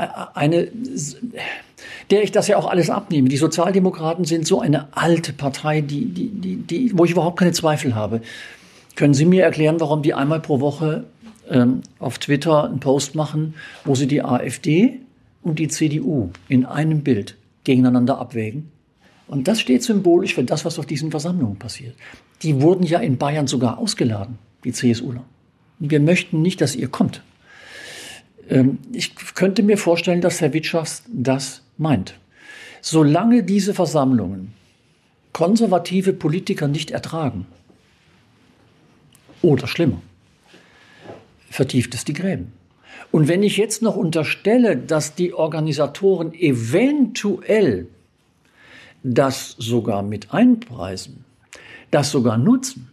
der ich das ja auch alles abnehme, die Sozialdemokraten sind so eine alte Partei, wo ich überhaupt keine Zweifel habe. Können Sie mir erklären, warum die einmal pro Woche auf Twitter einen Post machen, wo sie die AfD und die CDU in einem Bild gegeneinander abwägen? Und das steht symbolisch für das, was auf diesen Versammlungen passiert. Die wurden ja in Bayern sogar ausgeladen, die CSUler. Wir möchten nicht, dass ihr kommt. Ich könnte mir vorstellen, dass Herr Witschers das meint. Solange diese Versammlungen konservative Politiker nicht ertragen, oder schlimmer, vertieft es die Gräben. Und wenn ich jetzt noch unterstelle, dass die Organisatoren eventuell das sogar mit einpreisen, das sogar nutzen,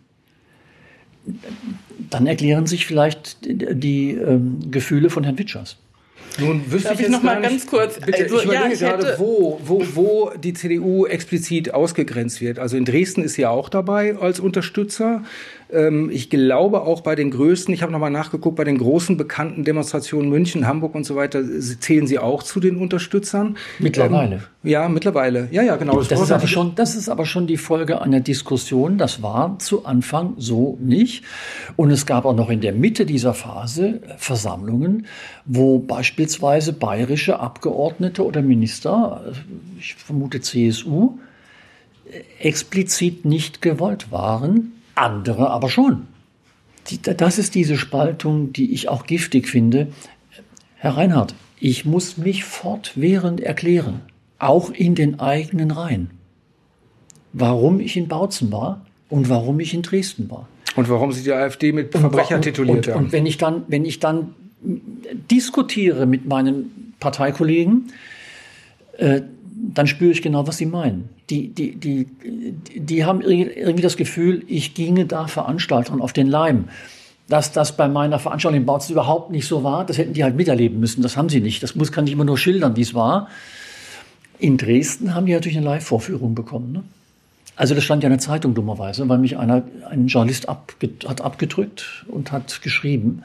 dann erklären sich vielleicht die Gefühle von Herrn Witschers. Nun wüsste ich jetzt noch mal ganz kurz. Bitte, ich überlege gerade, wo die CDU explizit ausgegrenzt wird. Also in Dresden ist sie auch dabei als Unterstützer. Ich glaube auch bei den größten, ich habe nochmal nachgeguckt, bei den großen bekannten Demonstrationen München, Hamburg und so weiter, zählen Sie auch zu den Unterstützern? Mittlerweile. Ja, mittlerweile. Ja, genau. Das ist aber schon die Folge einer Diskussion. Das war zu Anfang so nicht. Und es gab auch noch in der Mitte dieser Phase Versammlungen, wo beispielsweise bayerische Abgeordnete oder Minister, ich vermute CSU, explizit nicht gewollt waren, andere aber schon. Das ist diese Spaltung, die ich auch giftig finde. Herr Reinhardt, ich muss mich fortwährend erklären, auch in den eigenen Reihen, warum ich in Bautzen war und warum ich in Dresden war. Und warum Sie die AfD mit Verbrecher tituliert haben. Und wenn ich dann diskutiere mit meinen Parteikollegen, dann spüre ich genau, was sie meinen. Die haben irgendwie das Gefühl, ich ginge da Veranstaltern auf den Leim. Dass das bei meiner Veranstaltung in Bautzen überhaupt nicht so war, das hätten die halt miterleben müssen. Das haben sie nicht. Kann ich immer nur schildern, wie es war. In Dresden haben die natürlich eine Live-Vorführung bekommen. Ne? Also das stand ja in der Zeitung dummerweise, weil mich ein Journalist hat abgedrückt und hat geschrieben.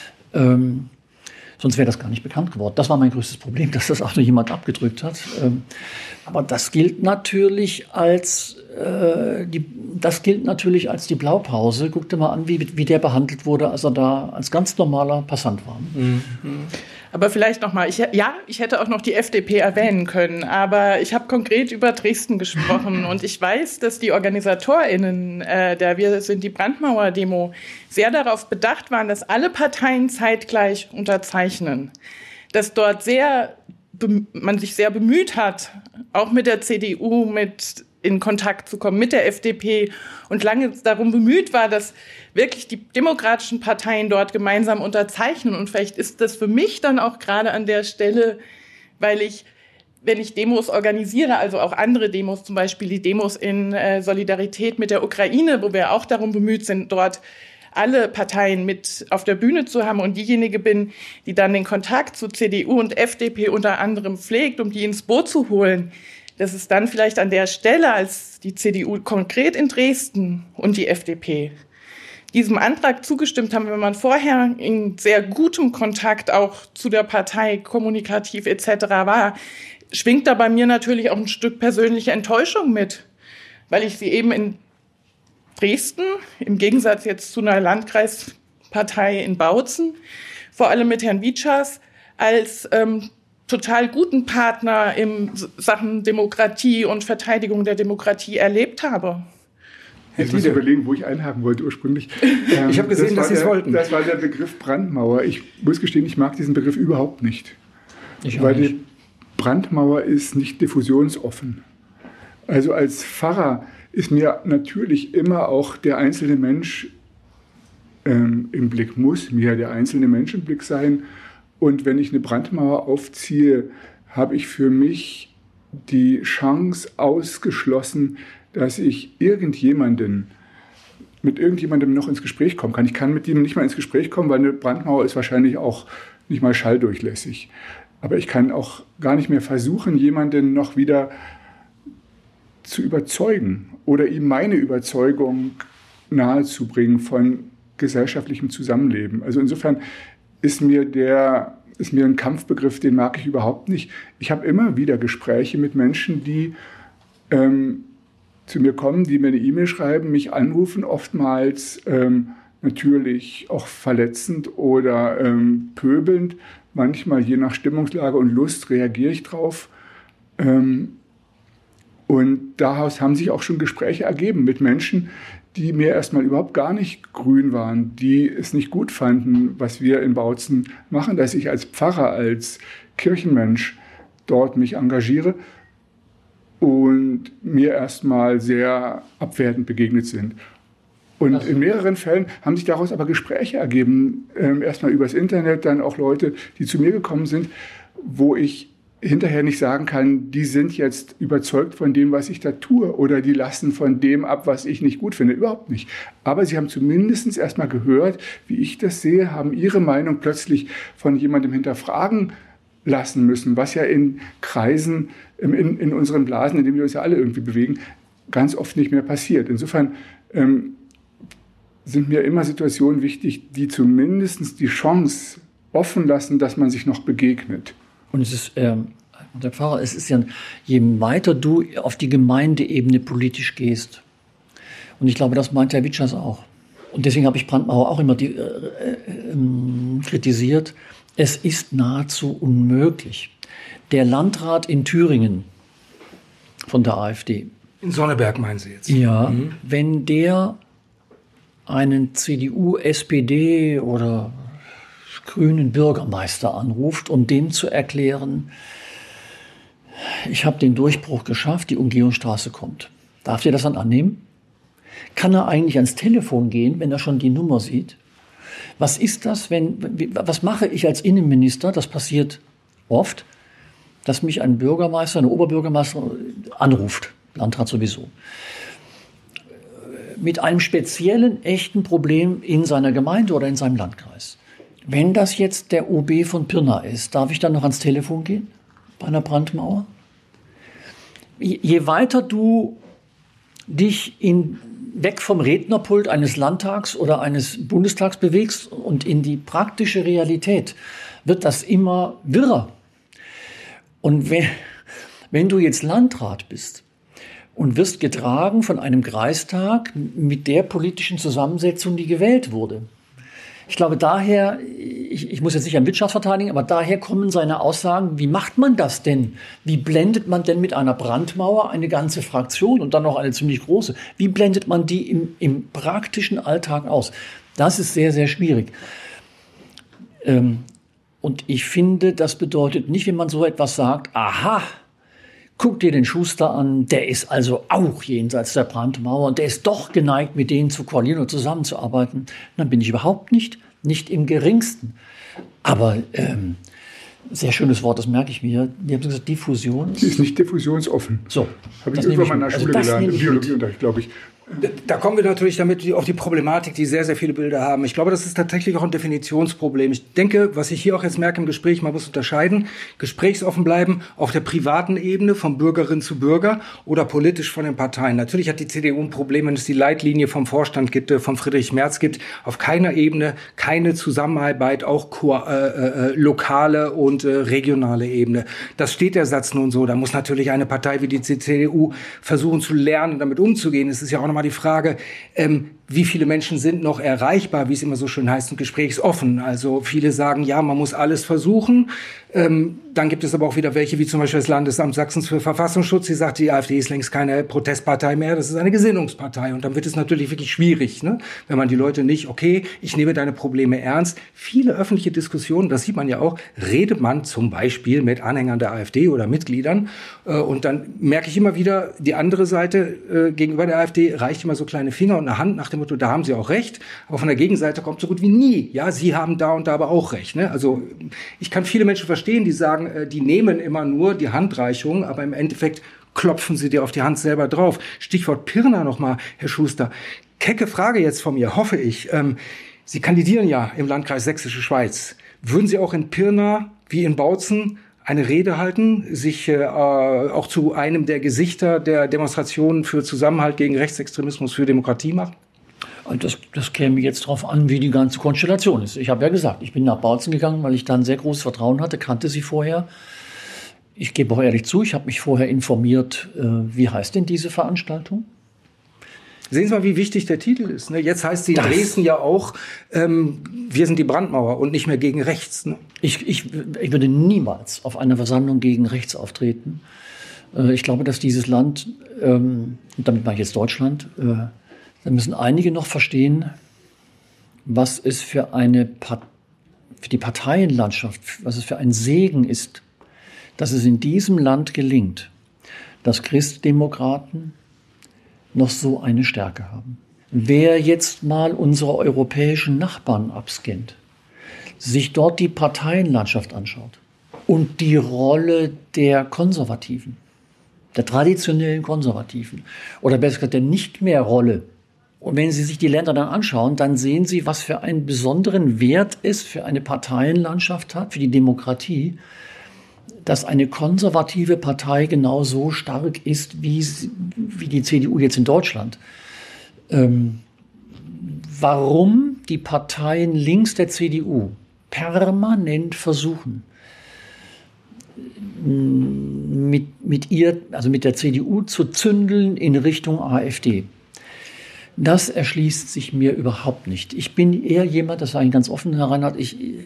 Sonst wäre das gar nicht bekannt geworden. Das war mein größtes Problem, dass das auch nur jemand abgedrückt hat. Aber das gilt natürlich als die Blaupause. Guck dir mal an, wie der behandelt wurde, als er da als ganz normaler Passant war. Mhm. Aber vielleicht nochmal, ich hätte auch noch die FDP erwähnen können, aber ich habe konkret über Dresden gesprochen und ich weiß, dass die OrganisatorInnen der Wir sind die Brandmauer-Demo sehr darauf bedacht waren, dass alle Parteien zeitgleich unterzeichnen. Dass dort man sich sehr bemüht hat, auch mit der CDU in Kontakt zu kommen, mit der FDP und lange darum bemüht war, dass wirklich die demokratischen Parteien dort gemeinsam unterzeichnen. Und vielleicht ist das für mich dann auch gerade an der Stelle, weil wenn ich Demos organisiere, also auch andere Demos, zum Beispiel die Demos in Solidarität mit der Ukraine, wo wir auch darum bemüht sind, dort alle Parteien mit auf der Bühne zu haben und diejenige bin, die dann den Kontakt zu CDU und FDP unter anderem pflegt, um die ins Boot zu holen, dass es dann vielleicht an der Stelle, als die CDU konkret in Dresden und die FDP diesem Antrag zugestimmt haben, wenn man vorher in sehr gutem Kontakt auch zu der Partei kommunikativ etc. war, schwingt da bei mir natürlich auch ein Stück persönliche Enttäuschung mit, weil ich sie eben in Dresden, im Gegensatz jetzt zu einer Landkreispartei in Bautzen, vor allem mit Herrn Witschas, als total guten Partner in Sachen Demokratie und Verteidigung der Demokratie erlebt habe. Jetzt muss ich überlegen, wo ich einhaken wollte ursprünglich. Ich habe gesehen, dass Sie es wollten. Das war der Begriff Brandmauer. Ich muss gestehen, ich mag diesen Begriff überhaupt nicht. Weil die Brandmauer ist nicht diffusionsoffen. Also als Pfarrer ist mir natürlich immer auch der einzelne Mensch im Blick, muss mir der einzelne Mensch im Blick sein. Und wenn ich eine Brandmauer aufziehe, habe ich für mich die Chance ausgeschlossen, dass ich mit irgendjemandem noch ins Gespräch kommen kann. Ich kann mit ihm nicht mal ins Gespräch kommen, weil eine Brandmauer ist wahrscheinlich auch nicht mal schalldurchlässig. Aber ich kann auch gar nicht mehr versuchen, jemanden noch wieder zu überzeugen oder ihm meine Überzeugung nahezubringen von gesellschaftlichem Zusammenleben. Also insofern ist mir ein Kampfbegriff, den mag ich überhaupt nicht. Ich habe immer wieder Gespräche mit Menschen, die zu mir kommen, die mir eine E-Mail schreiben, mich anrufen, oftmals natürlich auch verletzend oder pöbelnd. Manchmal, je nach Stimmungslage und Lust, reagiere ich drauf. Und daraus haben sich auch schon Gespräche ergeben mit Menschen, die mir erstmal überhaupt gar nicht grün waren, die es nicht gut fanden, was wir in Bautzen machen, dass ich als Pfarrer, als Kirchenmensch dort mich engagiere und mir erstmal sehr abwertend begegnet sind. Und in mehreren Fällen haben sich daraus aber Gespräche ergeben, erstmal übers Internet, dann auch Leute, die zu mir gekommen sind, wo ich hinterher nicht sagen kann, die sind jetzt überzeugt von dem, was ich da tue, oder die lassen von dem ab, was ich nicht gut finde. Überhaupt nicht. Aber sie haben zumindest erstmal gehört, wie ich das sehe, haben ihre Meinung plötzlich von jemandem hinterfragen lassen müssen, was ja in Kreisen, in unseren Blasen, in denen wir uns ja alle irgendwie bewegen, ganz oft nicht mehr passiert. Insofern sind mir immer Situationen wichtig, die zumindest die Chance offen lassen, dass man sich noch begegnet. Und es ist, der Pfarrer, es ist ja, je weiter du auf die Gemeindeebene politisch gehst, und ich glaube, das meint Herr Witschers auch. Und deswegen habe ich Brandmauer auch immer kritisiert. Es ist nahezu unmöglich. Der Landrat in Thüringen von der AfD. In Sonneberg meinen Sie jetzt? Ja, wenn der einen CDU, SPD oder grünen Bürgermeister anruft, um dem zu erklären, ich habe den Durchbruch geschafft, die Umgehungsstraße kommt. Darf der das dann annehmen? Kann er eigentlich ans Telefon gehen, wenn er schon die Nummer sieht? Was ist das, was mache ich als Innenminister? Das passiert oft, dass mich ein Bürgermeister, eine Oberbürgermeister anruft, Landrat sowieso, mit einem speziellen, echten Problem in seiner Gemeinde oder in seinem Landkreis. Wenn das jetzt der OB von Pirna ist, darf ich dann noch ans Telefon gehen bei einer Brandmauer? Je weiter du dich weg vom Rednerpult eines Landtags oder eines Bundestags bewegst und in die praktische Realität, wird das immer wirrer. Und wenn du jetzt Landrat bist und wirst getragen von einem Kreistag mit der politischen Zusammensetzung, die gewählt wurde, ich glaube daher, ich muss jetzt nicht Herrn Witschers verteidigen, aber daher kommen seine Aussagen, wie macht man das denn? Wie blendet man denn mit einer Brandmauer eine ganze Fraktion und dann noch eine ziemlich große? Wie blendet man die im praktischen Alltag aus? Das ist sehr, sehr schwierig. Und ich finde, das bedeutet nicht, wenn man so etwas sagt, aha, guck dir den Schuster an, der ist also auch jenseits der Brandmauer und der ist doch geneigt, mit denen zu koalieren und zusammenzuarbeiten. Dann bin ich überhaupt nicht im Geringsten. Aber sehr schönes Wort, das merke ich mir. Die haben gesagt, Diffusion. Sie ist nicht diffusionsoffen. So. Habe ich irgendwann mal in der Schule gelernt, im Biologieunterricht, glaube ich. Da kommen wir natürlich damit auf die Problematik, die sehr, sehr viele Bilder haben. Ich glaube, das ist tatsächlich auch ein Definitionsproblem. Ich denke, was ich hier auch jetzt merke im Gespräch, man muss unterscheiden, gesprächsoffen bleiben auf der privaten Ebene von Bürgerin zu Bürger oder politisch von den Parteien. Natürlich hat die CDU ein Problem, wenn es die Leitlinie vom Vorstand gibt, von Friedrich Merz gibt. Auf keiner Ebene keine Zusammenarbeit, auch lokale und regionale Ebene. Das steht der Satz nun so. Da muss natürlich eine Partei wie die CDU versuchen zu lernen, damit umzugehen. Es ist ja auch noch mal die Frage, wie viele Menschen sind noch erreichbar, wie es immer so schön heißt, und gesprächsoffen. Also viele sagen, ja, man muss alles versuchen. Dann gibt es aber auch wieder welche, wie zum Beispiel das Landesamt Sachsens für Verfassungsschutz, die sagt, die AfD ist längst keine Protestpartei mehr, das ist eine Gesinnungspartei. Und dann wird es natürlich wirklich schwierig, ne? Wenn man die Leute nicht, okay, ich nehme deine Probleme ernst. Viele öffentliche Diskussionen, das sieht man ja auch, redet man zum Beispiel mit Anhängern der AfD oder Mitgliedern. Und dann merke ich immer wieder, die andere Seite gegenüber der AfD reicht immer so kleine Finger und eine Hand nach dem Motto, da haben sie auch recht. Aber von der Gegenseite kommt so gut wie nie. Ja, sie haben da und da aber auch recht. Ne? Also ich kann viele Menschen verstehen, die sagen, die nehmen immer nur die Handreichung, aber im Endeffekt klopfen sie dir auf die Hand selber drauf. Stichwort Pirna nochmal, Herr Schuster. Kecke Frage jetzt von mir, hoffe ich. Sie kandidieren ja im Landkreis Sächsische Schweiz. Würden Sie auch in Pirna wie in Bautzen eine Rede halten, sich auch zu einem der Gesichter der Demonstrationen für Zusammenhalt gegen Rechtsextremismus für Demokratie machen? Das käme jetzt darauf an, wie die ganze Konstellation ist. Ich habe ja gesagt, ich bin nach Bautzen gegangen, weil ich da ein sehr großes Vertrauen hatte, kannte sie vorher. Ich gebe auch ehrlich zu, ich habe mich vorher informiert, wie heißt denn diese Veranstaltung? Sehen Sie mal, wie wichtig der Titel ist. Ne? Jetzt heißt sie in Dresden ja auch, wir sind die Brandmauer und nicht mehr gegen rechts. Ne? Ich würde niemals auf einer Versammlung gegen rechts auftreten. Ich glaube, dass dieses Land, und damit meine ich jetzt Deutschland, da müssen einige noch verstehen, was es für die Parteienlandschaft, was es für ein Segen ist, dass es in diesem Land gelingt, dass Christdemokraten noch so eine Stärke haben. Wer jetzt mal unsere europäischen Nachbarn abscannt, sich dort die Parteienlandschaft anschaut und die Rolle der Konservativen, der traditionellen Konservativen oder besser gesagt der Nicht-mehr-Rolle. Und wenn Sie sich die Länder dann anschauen, dann sehen Sie, was für einen besonderen Wert es für eine Parteienlandschaft hat, für die Demokratie, dass eine konservative Partei genauso stark ist wie die CDU jetzt in Deutschland. warum die Parteien links der CDU permanent versuchen, mit der CDU zu zündeln in Richtung AfD. Das erschließt sich mir überhaupt nicht. Ich bin eher jemand, das sage ich ganz offen, Herr Reinhardt,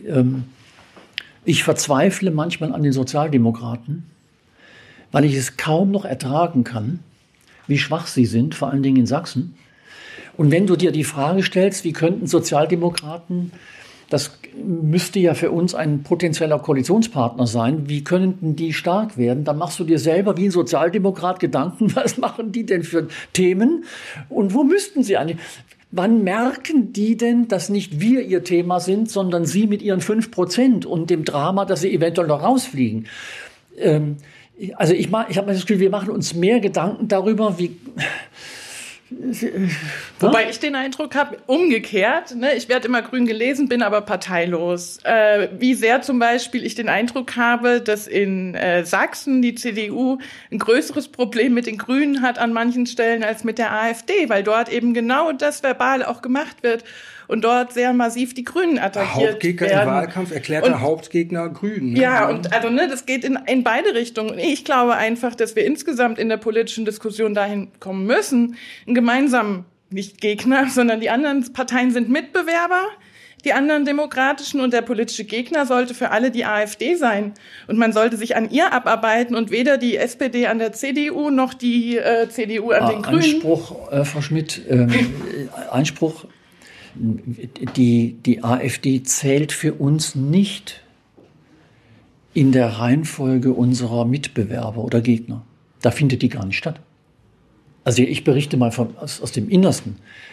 ich verzweifle manchmal an den Sozialdemokraten, weil ich es kaum noch ertragen kann, wie schwach sie sind, vor allen Dingen in Sachsen. Und wenn du dir die Frage stellst, wie könnten Sozialdemokraten, das müsste ja für uns ein potenzieller Koalitionspartner sein, wie könnten die stark werden, dann machst du dir selber wie ein Sozialdemokrat Gedanken, was machen die denn für Themen und wo müssten sie eigentlich? Wann merken die denn, dass nicht wir ihr Thema sind, sondern sie mit ihren 5% und dem Drama, dass sie eventuell noch rausfliegen? Also ich habe das Gefühl, wir machen uns mehr Gedanken darüber, wie... Wobei ich den Eindruck habe, umgekehrt, ne, ich werde immer grün gelesen, bin aber parteilos. Wie sehr zum Beispiel ich den Eindruck habe, dass in Sachsen die CDU ein größeres Problem mit den Grünen hat an manchen Stellen als mit der AfD, weil dort eben genau das verbal auch gemacht wird und dort sehr massiv die Grünen attackiert Hauptgegner werden. im Wahlkampf, erklärter Hauptgegner Grünen. Ne? Ja, und also das geht in beide Richtungen. Ich glaube einfach, dass wir insgesamt in der politischen Diskussion dahin kommen müssen, einen gemeinsamen, nicht Gegner, sondern die anderen Parteien sind Mitbewerber, die anderen demokratischen, und der politische Gegner sollte für alle die AfD sein. Und man sollte sich an ihr abarbeiten und weder die SPD an der CDU noch die CDU an den Grünen. Einspruch, Frau Schmidt, Einspruch. Die AfD zählt für uns nicht in der Reihenfolge unserer Mitbewerber oder Gegner. Da findet die gar nicht statt. Also ich berichte mal aus dem Innersten.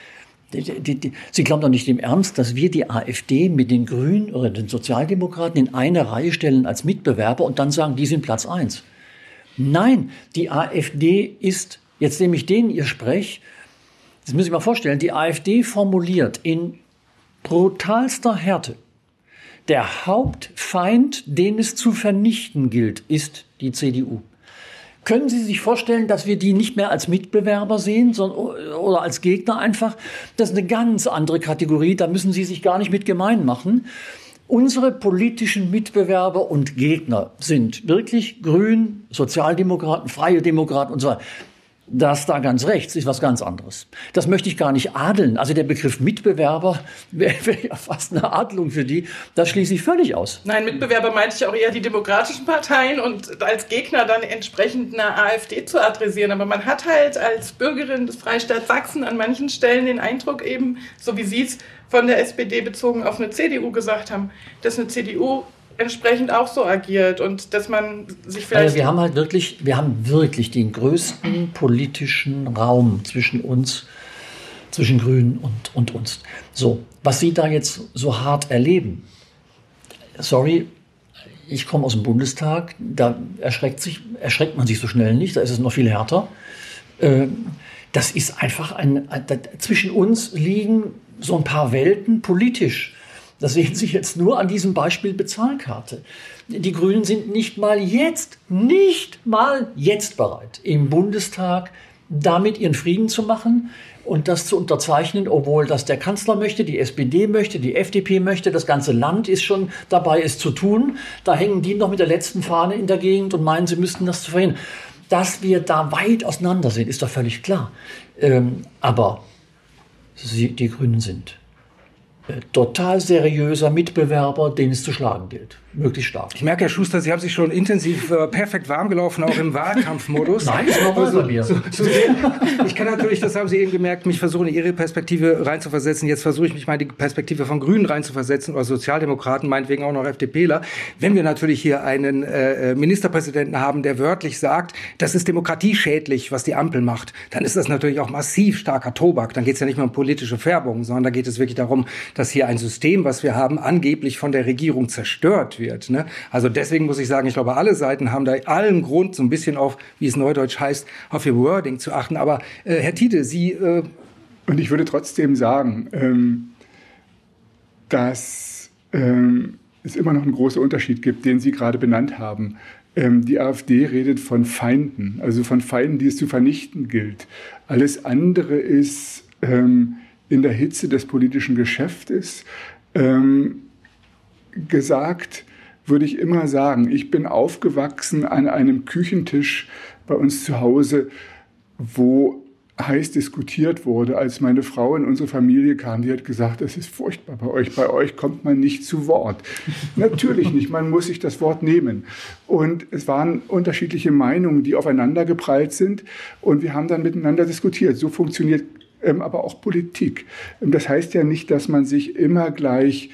Sie glauben doch nicht im Ernst, dass wir die AfD mit den Grünen oder den Sozialdemokraten in eine Reihe stellen als Mitbewerber und dann sagen, die sind Platz 1. Nein, die AfD ist, jetzt nehme ich denen ihr Sprech, das müssen Sie sich mal vorstellen, die AfD formuliert in brutalster Härte, der Hauptfeind, den es zu vernichten gilt, ist die CDU. Können Sie sich vorstellen, dass wir die nicht mehr als Mitbewerber sehen, sondern, oder als Gegner einfach? Das ist eine ganz andere Kategorie, da müssen Sie sich gar nicht mit gemein machen. Unsere politischen Mitbewerber und Gegner sind wirklich Grün, Sozialdemokraten, Freie Demokraten und so weiter. Das da ganz rechts ist was ganz anderes. Das möchte ich gar nicht adeln. Also der Begriff Mitbewerber wäre ja fast eine Adelung für die. Das schließe ich völlig aus. Nein, Mitbewerber meinte ich auch eher die demokratischen Parteien und als Gegner dann entsprechend eine AfD zu adressieren. Aber man hat halt als Bürgerin des Freistaats Sachsen an manchen Stellen den Eindruck eben, so wie Sie es von der SPD bezogen auf eine CDU gesagt haben, dass eine CDU entsprechend auch so agiert und dass man sich vielleicht... Also wir haben wirklich den größten politischen Raum zwischen uns, zwischen Grünen und uns. So, was Sie da jetzt so hart erleben, sorry, ich komme aus dem Bundestag, da erschreckt man sich so schnell nicht, da ist es noch viel härter. Das ist einfach zwischen uns liegen so ein paar Welten politisch. Das sehen Sie jetzt nur an diesem Beispiel Bezahlkarte. Die Grünen sind nicht mal jetzt bereit, im Bundestag damit ihren Frieden zu machen und das zu unterzeichnen, obwohl das der Kanzler möchte, die SPD möchte, die FDP möchte, das ganze Land ist schon dabei, es zu tun. Da hängen die noch mit der letzten Fahne in der Gegend und meinen, sie müssten das verhindern. Dass wir da weit auseinander sind, ist doch völlig klar. Aber die Grünen sind total seriöser Mitbewerber, den es zu schlagen gilt. Möglichst stark. Ich merke, Herr Schuster, Sie haben sich schon intensiv perfekt warm gelaufen, auch im Wahlkampfmodus. Nein, ist normal bei mir. Ich kann natürlich, das haben Sie eben gemerkt, mich versuchen, in Ihre Perspektive reinzuversetzen. Jetzt versuche ich mich mal in die Perspektive von Grünen reinzuversetzen oder Sozialdemokraten, meinetwegen auch noch FDPler. Wenn wir natürlich hier einen Ministerpräsidenten haben, der wörtlich sagt, das ist demokratieschädlich, was die Ampel macht, dann ist das natürlich auch massiv starker Tobak. Dann geht es ja nicht mehr um politische Färbung, sondern da geht es wirklich darum, dass hier ein System, was wir haben, angeblich von der Regierung zerstört wird. Ne? Also deswegen muss ich sagen, ich glaube, alle Seiten haben da allen Grund, so ein bisschen auf, wie es neudeutsch heißt, auf ihr Wording zu achten. Aber Herr Tiede, Sie... Und ich würde trotzdem sagen, dass es immer noch einen großen Unterschied gibt, den Sie gerade benannt haben. Die AfD redet von Feinden, also von Feinden, die es zu vernichten gilt. Alles andere ist in der Hitze des politischen Geschäftes gesagt, würde ich immer sagen, ich bin aufgewachsen an einem Küchentisch bei uns zu Hause, wo heiß diskutiert wurde, als meine Frau in unsere Familie kam. Die hat gesagt, es ist furchtbar bei euch kommt man nicht zu Wort. Natürlich nicht, man muss sich das Wort nehmen. Und es waren unterschiedliche Meinungen, die aufeinander geprallt sind und wir haben dann miteinander diskutiert. So funktioniert aber auch Politik. Das heißt ja nicht, dass man sich immer gleich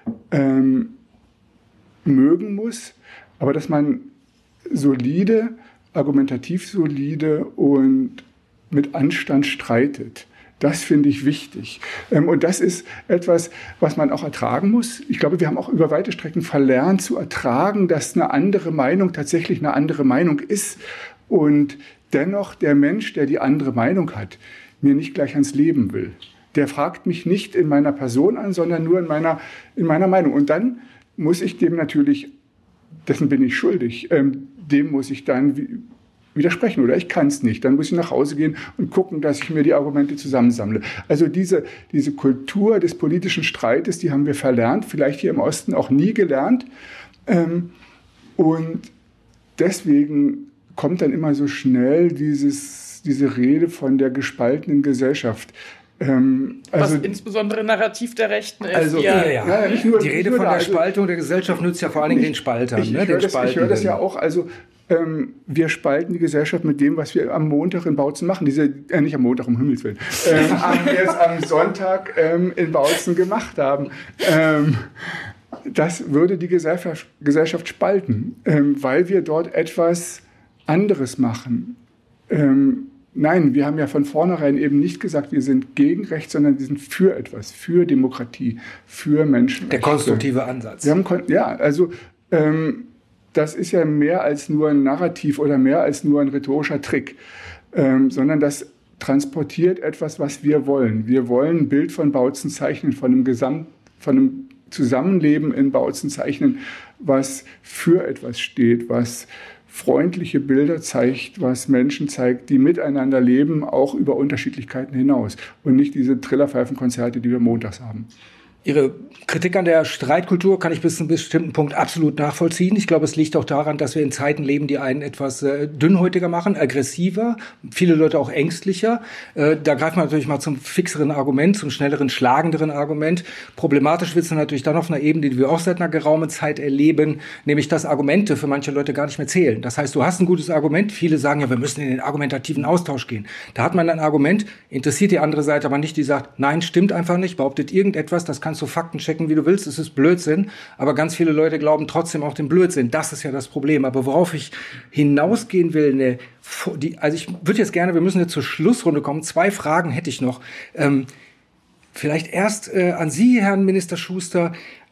mögen muss, aber dass man solide, argumentativ solide und mit Anstand streitet. Das finde ich wichtig. Und das ist etwas, was man auch ertragen muss. Ich glaube, wir haben auch über weite Strecken verlernt zu ertragen, dass eine andere Meinung tatsächlich eine andere Meinung ist. Und dennoch der Mensch, der die andere Meinung hat, mir nicht gleich ans Leben will. Der fragt mich nicht in meiner Person an, sondern nur in meiner Meinung. Und dann muss ich dem natürlich, dessen bin ich schuldig, dem muss ich dann widersprechen oder ich kann es nicht. Dann muss ich nach Hause gehen und gucken, dass ich mir die Argumente zusammensammle. Also diese Kultur des politischen Streites, die haben wir verlernt, vielleicht hier im Osten auch nie gelernt. Und deswegen kommt dann immer so schnell diese Rede von der gespaltenen Gesellschaft. Was insbesondere Narrativ der Rechten ist. Also, ja, nicht nur, die Rede von der Spaltung der Gesellschaft nützt ja vor allen Dingen den Spaltern. Ich höre das ja auch. Also, wir spalten die Gesellschaft mit dem, was wir am Montag in Bautzen machen. Nicht am Montag, um Himmels Willen. Jetzt am Sonntag in Bautzen gemacht haben. Das würde die Gesellschaft spalten, weil wir dort etwas anderes machen. Nein, wir haben ja von vornherein eben nicht gesagt, wir sind gegen Recht, sondern wir sind für etwas, für Demokratie, für Menschenrechte. Der konstruktive Ansatz. Das ist ja mehr als nur ein Narrativ oder mehr als nur ein rhetorischer Trick, sondern das transportiert etwas, was wir wollen. Wir wollen ein Bild von Bautzen zeichnen, von einem Zusammenleben in Bautzen zeichnen, was für etwas steht, was freundliche Bilder zeigt, was Menschen zeigt, die miteinander leben, auch über Unterschiedlichkeiten hinaus. Und nicht diese Trillerpfeifenkonzerte, die wir montags haben. Ihre Kritik an der Streitkultur kann ich bis zu einem bestimmten Punkt absolut nachvollziehen. Ich glaube, es liegt auch daran, dass wir in Zeiten leben, die einen etwas dünnhäutiger machen, aggressiver, viele Leute auch ängstlicher. Da greift man natürlich mal zum fixeren Argument, zum schnelleren, schlagenderen Argument. Problematisch wird es dann natürlich dann auf einer Ebene, die wir auch seit einer geraumen Zeit erleben, nämlich dass Argumente für manche Leute gar nicht mehr zählen. Das heißt, du hast ein gutes Argument, viele sagen ja, wir müssen in den argumentativen Austausch gehen. Da hat man ein Argument, interessiert die andere Seite aber nicht, die sagt, nein, stimmt einfach nicht, behauptet irgendetwas, das kannst du Fakten checken, wie du willst, es ist Blödsinn, aber ganz viele Leute glauben trotzdem auch den Blödsinn. Das ist ja das Problem. Aber worauf ich hinausgehen will, also ich würde jetzt gerne, wir müssen jetzt zur Schlussrunde kommen, 2 Fragen hätte ich noch. Vielleicht erst an Sie, Herrn Minister Schuster.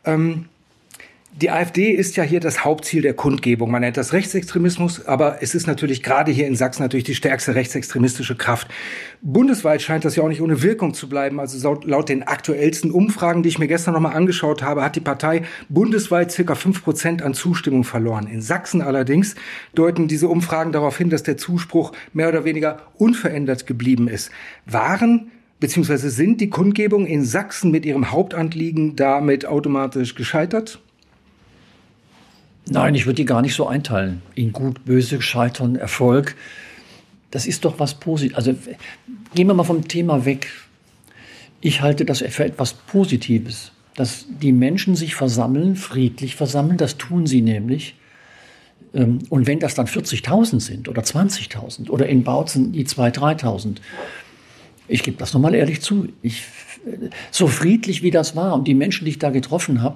Die AfD ist ja hier das Hauptziel der Kundgebung. Man nennt das Rechtsextremismus, aber es ist natürlich gerade hier in Sachsen natürlich die stärkste rechtsextremistische Kraft. Bundesweit scheint das ja auch nicht ohne Wirkung zu bleiben. Also laut den aktuellsten Umfragen, die ich mir gestern nochmal angeschaut habe, hat die Partei bundesweit ca. 5% an Zustimmung verloren. In Sachsen allerdings deuten diese Umfragen darauf hin, dass der Zuspruch mehr oder weniger unverändert geblieben ist. Beziehungsweise sind die Kundgebungen in Sachsen mit ihrem Hauptanliegen damit automatisch gescheitert? Nein, ich würde die gar nicht so einteilen. In gut, böse, Scheitern, Erfolg. Das ist doch was Positives. Also gehen wir mal vom Thema weg. Ich halte das für etwas Positives. Dass die Menschen sich versammeln, friedlich versammeln, das tun sie nämlich. Und wenn das dann 40.000 sind oder 20.000 oder in Bautzen die 2.000, 3.000, ich gebe das nochmal ehrlich zu, so friedlich wie das war und die Menschen, die ich da getroffen habe,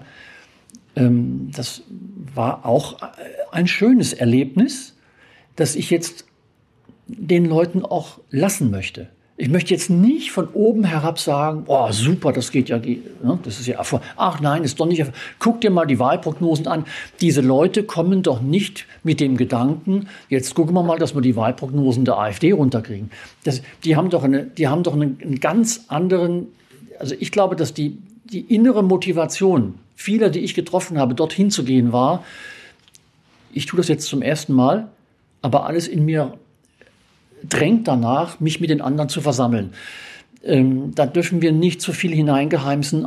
das war auch ein schönes Erlebnis, das ich jetzt den Leuten auch lassen möchte. Ich möchte jetzt nicht von oben herab sagen, oh super, das geht ja, das ist ja Erfolg. Ach nein, ist doch nicht Erfolg. Guck dir mal die Wahlprognosen an. Diese Leute kommen doch nicht mit dem Gedanken, jetzt gucken wir mal, dass wir die Wahlprognosen der AfD runterkriegen. Die haben doch einen ganz anderen, also ich glaube, dass die innere Motivation vieler, die ich getroffen habe, dorthin zu gehen, war, ich tue das jetzt zum ersten Mal, aber alles in mir drängt danach, mich mit den anderen zu versammeln. Da dürfen wir nicht so viel hineingeheimsen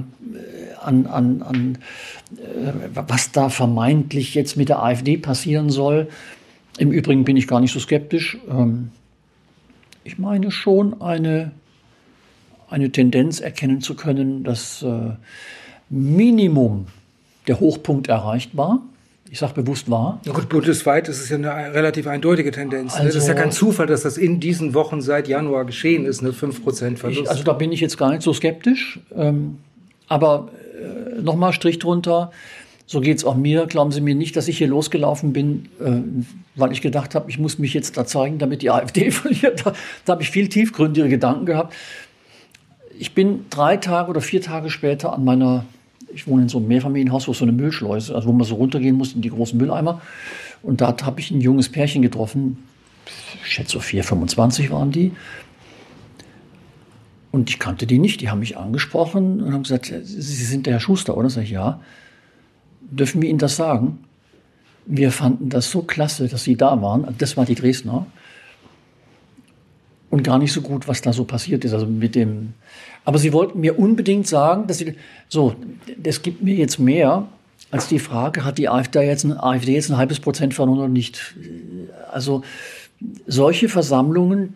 was da vermeintlich jetzt mit der AfD passieren soll. Im Übrigen bin ich gar nicht so skeptisch. Ich meine schon eine Tendenz erkennen zu können, dass Minimum der Hochpunkt erreicht war. Ich sage bewusst war. Na gut, bundesweit ist es ja eine relativ eindeutige Tendenz. Also, das ist ja kein Zufall, dass das in diesen Wochen seit Januar geschehen ist, eine 5% Verlust. Also da bin ich jetzt gar nicht so skeptisch. Aber nochmal Strich drunter, so geht es auch mir. Glauben Sie mir nicht, dass ich hier losgelaufen bin, weil ich gedacht habe, ich muss mich jetzt da zeigen, damit die AfD verliert. Da habe ich viel tiefgründigere Gedanken gehabt. Ich bin 3 Tage oder 4 Tage später ich wohne in so einem Mehrfamilienhaus, wo es so eine Müllschleuse, also wo man so runtergehen muss in die großen Mülleimer. Und da habe ich ein junges Pärchen getroffen, ich schätze so 25 waren die. Und ich kannte die nicht, die haben mich angesprochen und haben gesagt, Sie sind der Herr Schuster, oder? Sag ich, ja. Dürfen wir Ihnen das sagen? Wir fanden das so klasse, dass Sie da waren. Das war die Dresdner. Und gar nicht so gut, was da so passiert ist. Also aber sie wollten mir unbedingt sagen, das gibt mir jetzt mehr als die Frage, hat die AfD jetzt ein halbes Prozent verloren oder nicht? Also solche Versammlungen,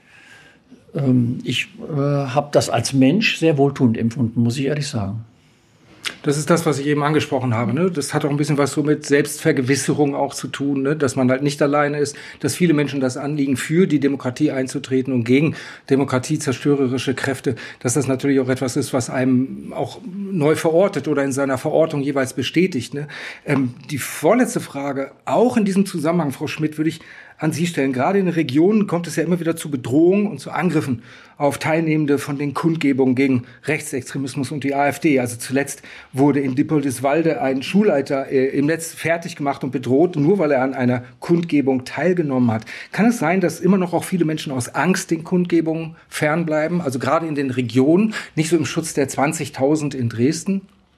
ich habe das als Mensch sehr wohltuend empfunden, muss ich ehrlich sagen. Das ist das, was ich eben angesprochen habe. Ne? Das hat auch ein bisschen was so mit Selbstvergewisserung auch zu tun, ne? Dass man halt nicht alleine ist, dass viele Menschen das Anliegen, für die Demokratie einzutreten und gegen demokratiezerstörerische Kräfte, dass das natürlich auch etwas ist, was einem auch neu verortet oder in seiner Verortung jeweils bestätigt. Ne? Die vorletzte Frage, auch in diesem Zusammenhang, Frau Schmidt, würde ich an Sie stellen. Gerade in Regionen kommt es ja immer wieder zu Bedrohungen und zu Angriffen auf Teilnehmende von den Kundgebungen gegen Rechtsextremismus und die AfD. Also zuletzt wurde in Dippoldiswalde ein Schulleiter im Netz fertig gemacht und bedroht, nur weil er an einer Kundgebung teilgenommen hat. Kann es sein, dass immer noch auch viele Menschen aus Angst den Kundgebungen fernbleiben? Also gerade in den Regionen, nicht so im Schutz der 20.000 in Dresden?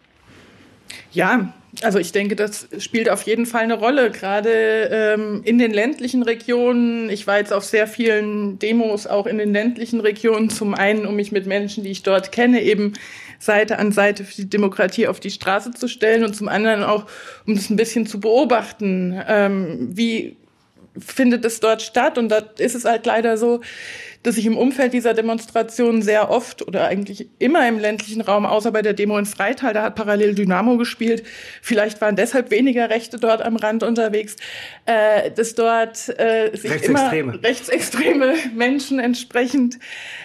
Ja, also ich denke, das spielt auf jeden Fall eine Rolle, gerade in den ländlichen Regionen. Ich war jetzt auf sehr vielen Demos auch in den ländlichen Regionen, zum einen, um mich mit Menschen, die ich dort kenne, eben Seite an Seite für die Demokratie auf die Straße zu stellen und zum anderen auch, um das ein bisschen zu beobachten, wie findet es dort statt. Und da ist es halt leider so, dass ich im Umfeld dieser Demonstrationen sehr oft oder eigentlich immer im ländlichen Raum, außer bei der Demo in Freital, da hat parallel Dynamo gespielt, vielleicht waren deshalb weniger Rechte dort am Rand unterwegs, dass dort sich immer rechtsextreme Menschen entsprechend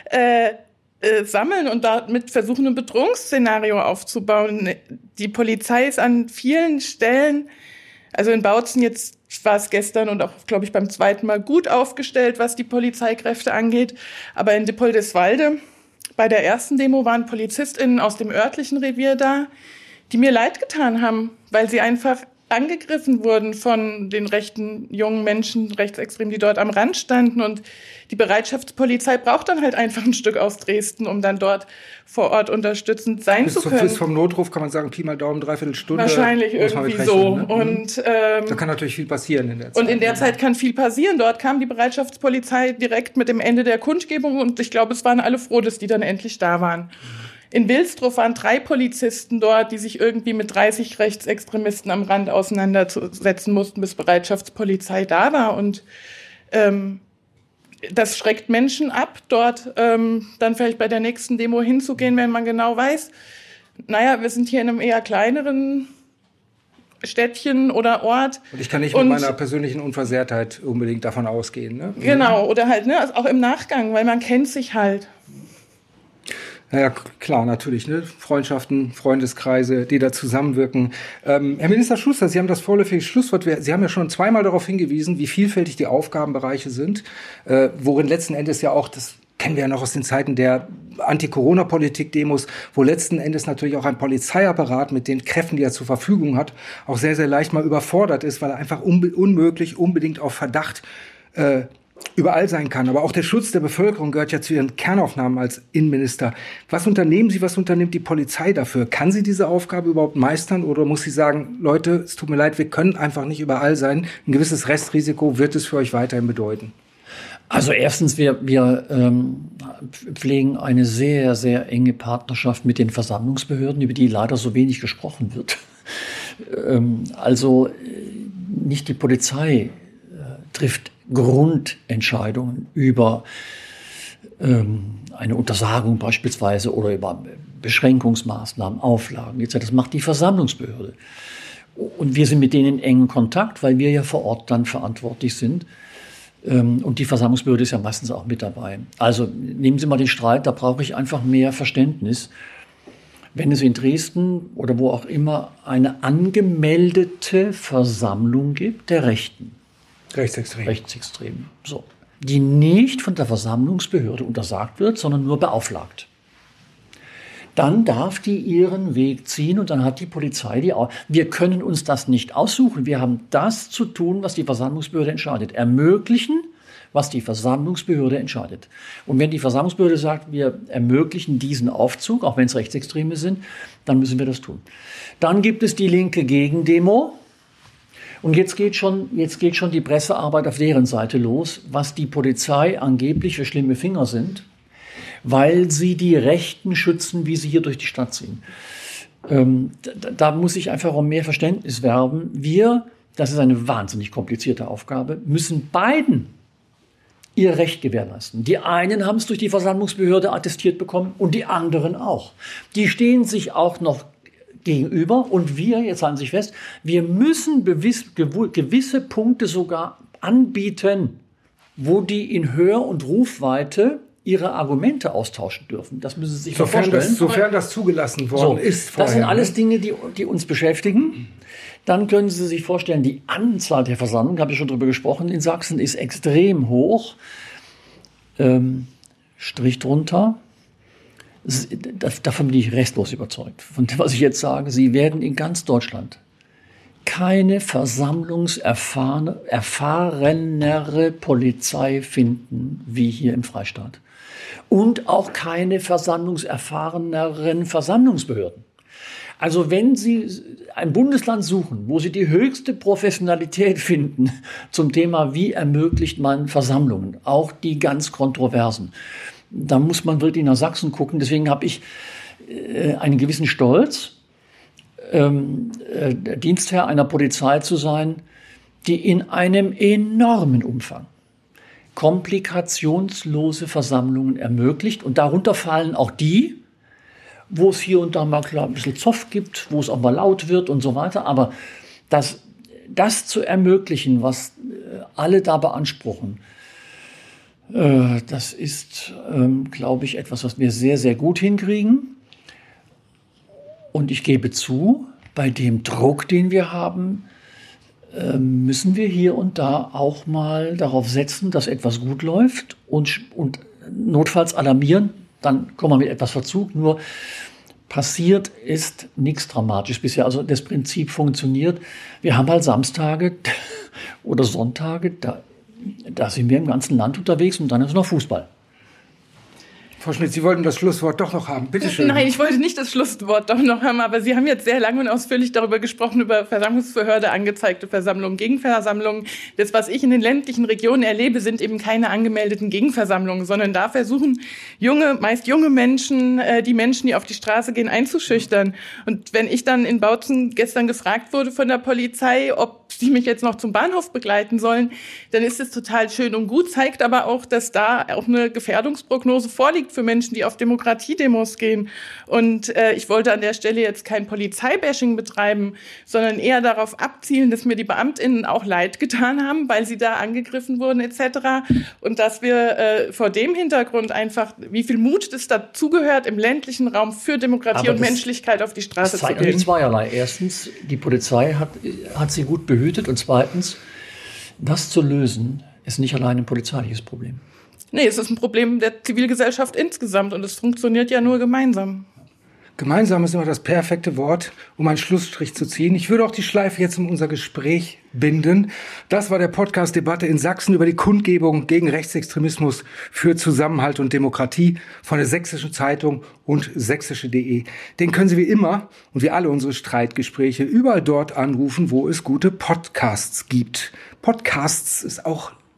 sammeln und damit versuchen, ein Bedrohungsszenario aufzubauen. Die Polizei ist an vielen Stellen, also in Bautzen jetzt war es gestern und auch, glaube ich, beim zweiten Mal gut aufgestellt, was die Polizeikräfte angeht. Aber in Dippoldiswalde, bei der ersten Demo, waren PolizistInnen aus dem örtlichen Revier da, die mir leid getan haben, weil sie einfach angegriffen wurden von den rechten jungen Menschen, Rechtsextremen, die dort am Rand standen. Und die Bereitschaftspolizei braucht dann halt einfach ein Stück aus Dresden, um dann dort vor Ort unterstützend sein zu können. Bis vom Notruf kann man sagen, Pi mal Daumen, 3/4 Stunde. Wahrscheinlich irgendwie rechnen, so. Ne? Und da kann natürlich viel passieren in der Zeit. Und in der Zeit kann viel passieren. Dort kam die Bereitschaftspolizei direkt mit dem Ende der Kundgebung und ich glaube, es waren alle froh, dass die dann endlich da waren. In Wilsdruff waren 3 Polizisten dort, die sich irgendwie mit 30 Rechtsextremisten am Rand auseinandersetzen mussten, bis Bereitschaftspolizei da war. Und das schreckt Menschen ab, dort dann vielleicht bei der nächsten Demo hinzugehen, wenn man genau weiß, naja, wir sind hier in einem eher kleineren Städtchen oder Ort. Und ich kann nicht mit meiner persönlichen Unversehrtheit unbedingt davon ausgehen. Ne? Genau, oder halt also auch im Nachgang, weil man kennt sich halt. Ja, klar, natürlich, ne? Freundschaften, Freundeskreise, die da zusammenwirken. Herr Minister Schuster, Sie haben das vorläufige Schlusswort. Sie haben ja schon zweimal darauf hingewiesen, wie vielfältig die Aufgabenbereiche sind, worin letzten Endes ja auch, das kennen wir ja noch aus den Zeiten der Anti-Corona-Politik-Demos, wo letzten Endes natürlich auch ein Polizeiapparat mit den Kräften, die er zur Verfügung hat, auch sehr, sehr leicht mal überfordert ist, weil er einfach unmöglich unbedingt auf Verdacht überall sein kann. Aber auch der Schutz der Bevölkerung gehört ja zu Ihren Kernaufnahmen als Innenminister. Was unternehmen Sie, was unternimmt die Polizei dafür? Kann sie diese Aufgabe überhaupt meistern oder muss sie sagen, Leute, es tut mir leid, wir können einfach nicht überall sein. Ein gewisses Restrisiko wird es für euch weiterhin bedeuten? Also erstens, wir pflegen eine sehr, sehr enge Partnerschaft mit den Versammlungsbehörden, über die leider so wenig gesprochen wird. Also nicht die Polizei trifft Grundentscheidungen über eine Untersagung beispielsweise oder über Beschränkungsmaßnahmen, Auflagen etc. Das macht die Versammlungsbehörde. Und wir sind mit denen in engem Kontakt, weil wir ja vor Ort dann verantwortlich sind. Und die Versammlungsbehörde ist ja meistens auch mit dabei. Also nehmen Sie mal den Streit, da brauche ich einfach mehr Verständnis. Wenn es in Dresden oder wo auch immer eine angemeldete Versammlung gibt der Rechten. Rechtsextremen. So. Die nicht von der Versammlungsbehörde untersagt wird, sondern nur beauflagt. Dann darf die ihren Weg ziehen und dann hat die Polizei wir können uns das nicht aussuchen. Wir haben das zu tun, was die Versammlungsbehörde entscheidet. Ermöglichen, was die Versammlungsbehörde entscheidet. Und wenn die Versammlungsbehörde sagt, wir ermöglichen diesen Aufzug, auch wenn es Rechtsextreme sind, dann müssen wir das tun. Dann gibt es die linke Gegendemo. Und jetzt geht schon die Pressearbeit auf deren Seite los, was die Polizei angeblich für schlimme Finger sind, weil sie die Rechten schützen, wie sie hier durch die Stadt ziehen. Da muss ich einfach um mehr Verständnis werben. Das ist eine wahnsinnig komplizierte Aufgabe, müssen beiden ihr Recht gewährleisten. Die einen haben es durch die Versammlungsbehörde attestiert bekommen und die anderen auch. Die stehen sich auch noch gegenüber und jetzt halten Sie sich fest, wir müssen gewisse Punkte sogar anbieten, wo die in Hör- und Rufweite ihre Argumente austauschen dürfen. Das müssen Sie sich vorstellen. Sofern das zugelassen worden ist vorher. Das sind alles Dinge, die uns beschäftigen. Dann können Sie sich vorstellen, die Anzahl der Versammlungen, habe ich schon drüber gesprochen, in Sachsen ist extrem hoch. Strich drunter. Davon bin ich restlos überzeugt. Von dem, was ich jetzt sage, Sie werden in ganz Deutschland keine versammlungserfahrenere Polizei finden wie hier im Freistaat. Und auch keine versammlungserfahreneren Versammlungsbehörden. Also wenn Sie ein Bundesland suchen, wo Sie die höchste Professionalität finden zum Thema, wie ermöglicht man Versammlungen, auch die ganz kontroversen, da muss man wirklich nach Sachsen gucken. Deswegen habe ich einen gewissen Stolz, Dienstherr einer Polizei zu sein, die in einem enormen Umfang komplikationslose Versammlungen ermöglicht. Und darunter fallen auch die, wo es hier und da mal klar ein bisschen Zoff gibt, wo es auch mal laut wird und so weiter. Aber das zu ermöglichen, was alle da beanspruchen, das ist, glaube ich, etwas, was wir sehr, sehr gut hinkriegen. Und ich gebe zu, bei dem Druck, den wir haben, müssen wir hier und da auch mal darauf setzen, dass etwas gut läuft und notfalls alarmieren. Dann kommen wir mit etwas Verzug. Nur passiert ist nichts dramatisch bisher. Also das Prinzip funktioniert. Wir haben halt Samstage oder Sonntage, da sind wir im ganzen Land unterwegs und dann ist noch Fußball. Frau Schmidt, Sie wollten das Schlusswort doch noch haben. Bitte schön. Nein, ich wollte nicht das Schlusswort doch noch haben, aber Sie haben jetzt sehr lange und ausführlich darüber gesprochen, über Versammlungsbehörde, angezeigte Versammlungen, Gegenversammlungen. Das, was ich in den ländlichen Regionen erlebe, sind eben keine angemeldeten Gegenversammlungen, sondern da versuchen meist junge Menschen, die auf die Straße gehen, einzuschüchtern. Und wenn ich dann in Bautzen gestern gefragt wurde von der Polizei, ob sie mich jetzt noch zum Bahnhof begleiten sollen, dann ist es total schön und gut, zeigt aber auch, dass da auch eine Gefährdungsprognose vorliegt für Menschen, die auf Demokratiedemos gehen. Und ich wollte an der Stelle jetzt kein Polizeibashing betreiben, sondern eher darauf abzielen, dass mir die BeamtInnen auch leid getan haben, weil sie da angegriffen wurden etc. Und dass wir vor dem Hintergrund einfach, wie viel Mut das dazugehört, im ländlichen Raum für Demokratie und Menschlichkeit auf die Straße zu gehen. Das zeigt zweierlei. Erstens, die Polizei hat sie gut behütet und zweitens, das zu lösen, ist nicht allein ein polizeiliches Problem. Nee, es ist ein Problem der Zivilgesellschaft insgesamt und es funktioniert ja nur gemeinsam. Gemeinsam ist immer das perfekte Wort, um einen Schlussstrich zu ziehen. Ich würde auch die Schleife jetzt um unser Gespräch binden. Das war der Podcast Debatte in Sachsen über die Kundgebung gegen Rechtsextremismus für Zusammenhalt und Demokratie von der Sächsischen Zeitung und sächsische.de. Den können Sie wie immer und wie alle unsere Streitgespräche überall dort anrufen, wo es gute Podcasts gibt. Podcasts ist auch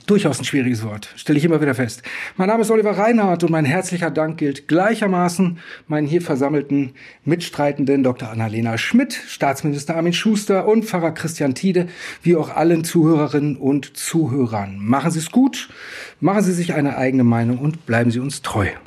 Durchaus ein schwieriges Wort, stelle ich immer wieder fest. Mein Name ist Oliver Reinhardt und mein herzlicher Dank gilt gleichermaßen meinen hier versammelten Mitstreitenden Dr. Annalena Schmidt, Staatsminister Armin Schuster und Pfarrer Christian Tiede, wie auch allen Zuhörerinnen und Zuhörern. Machen Sie es gut, machen Sie sich eine eigene Meinung und bleiben Sie uns treu.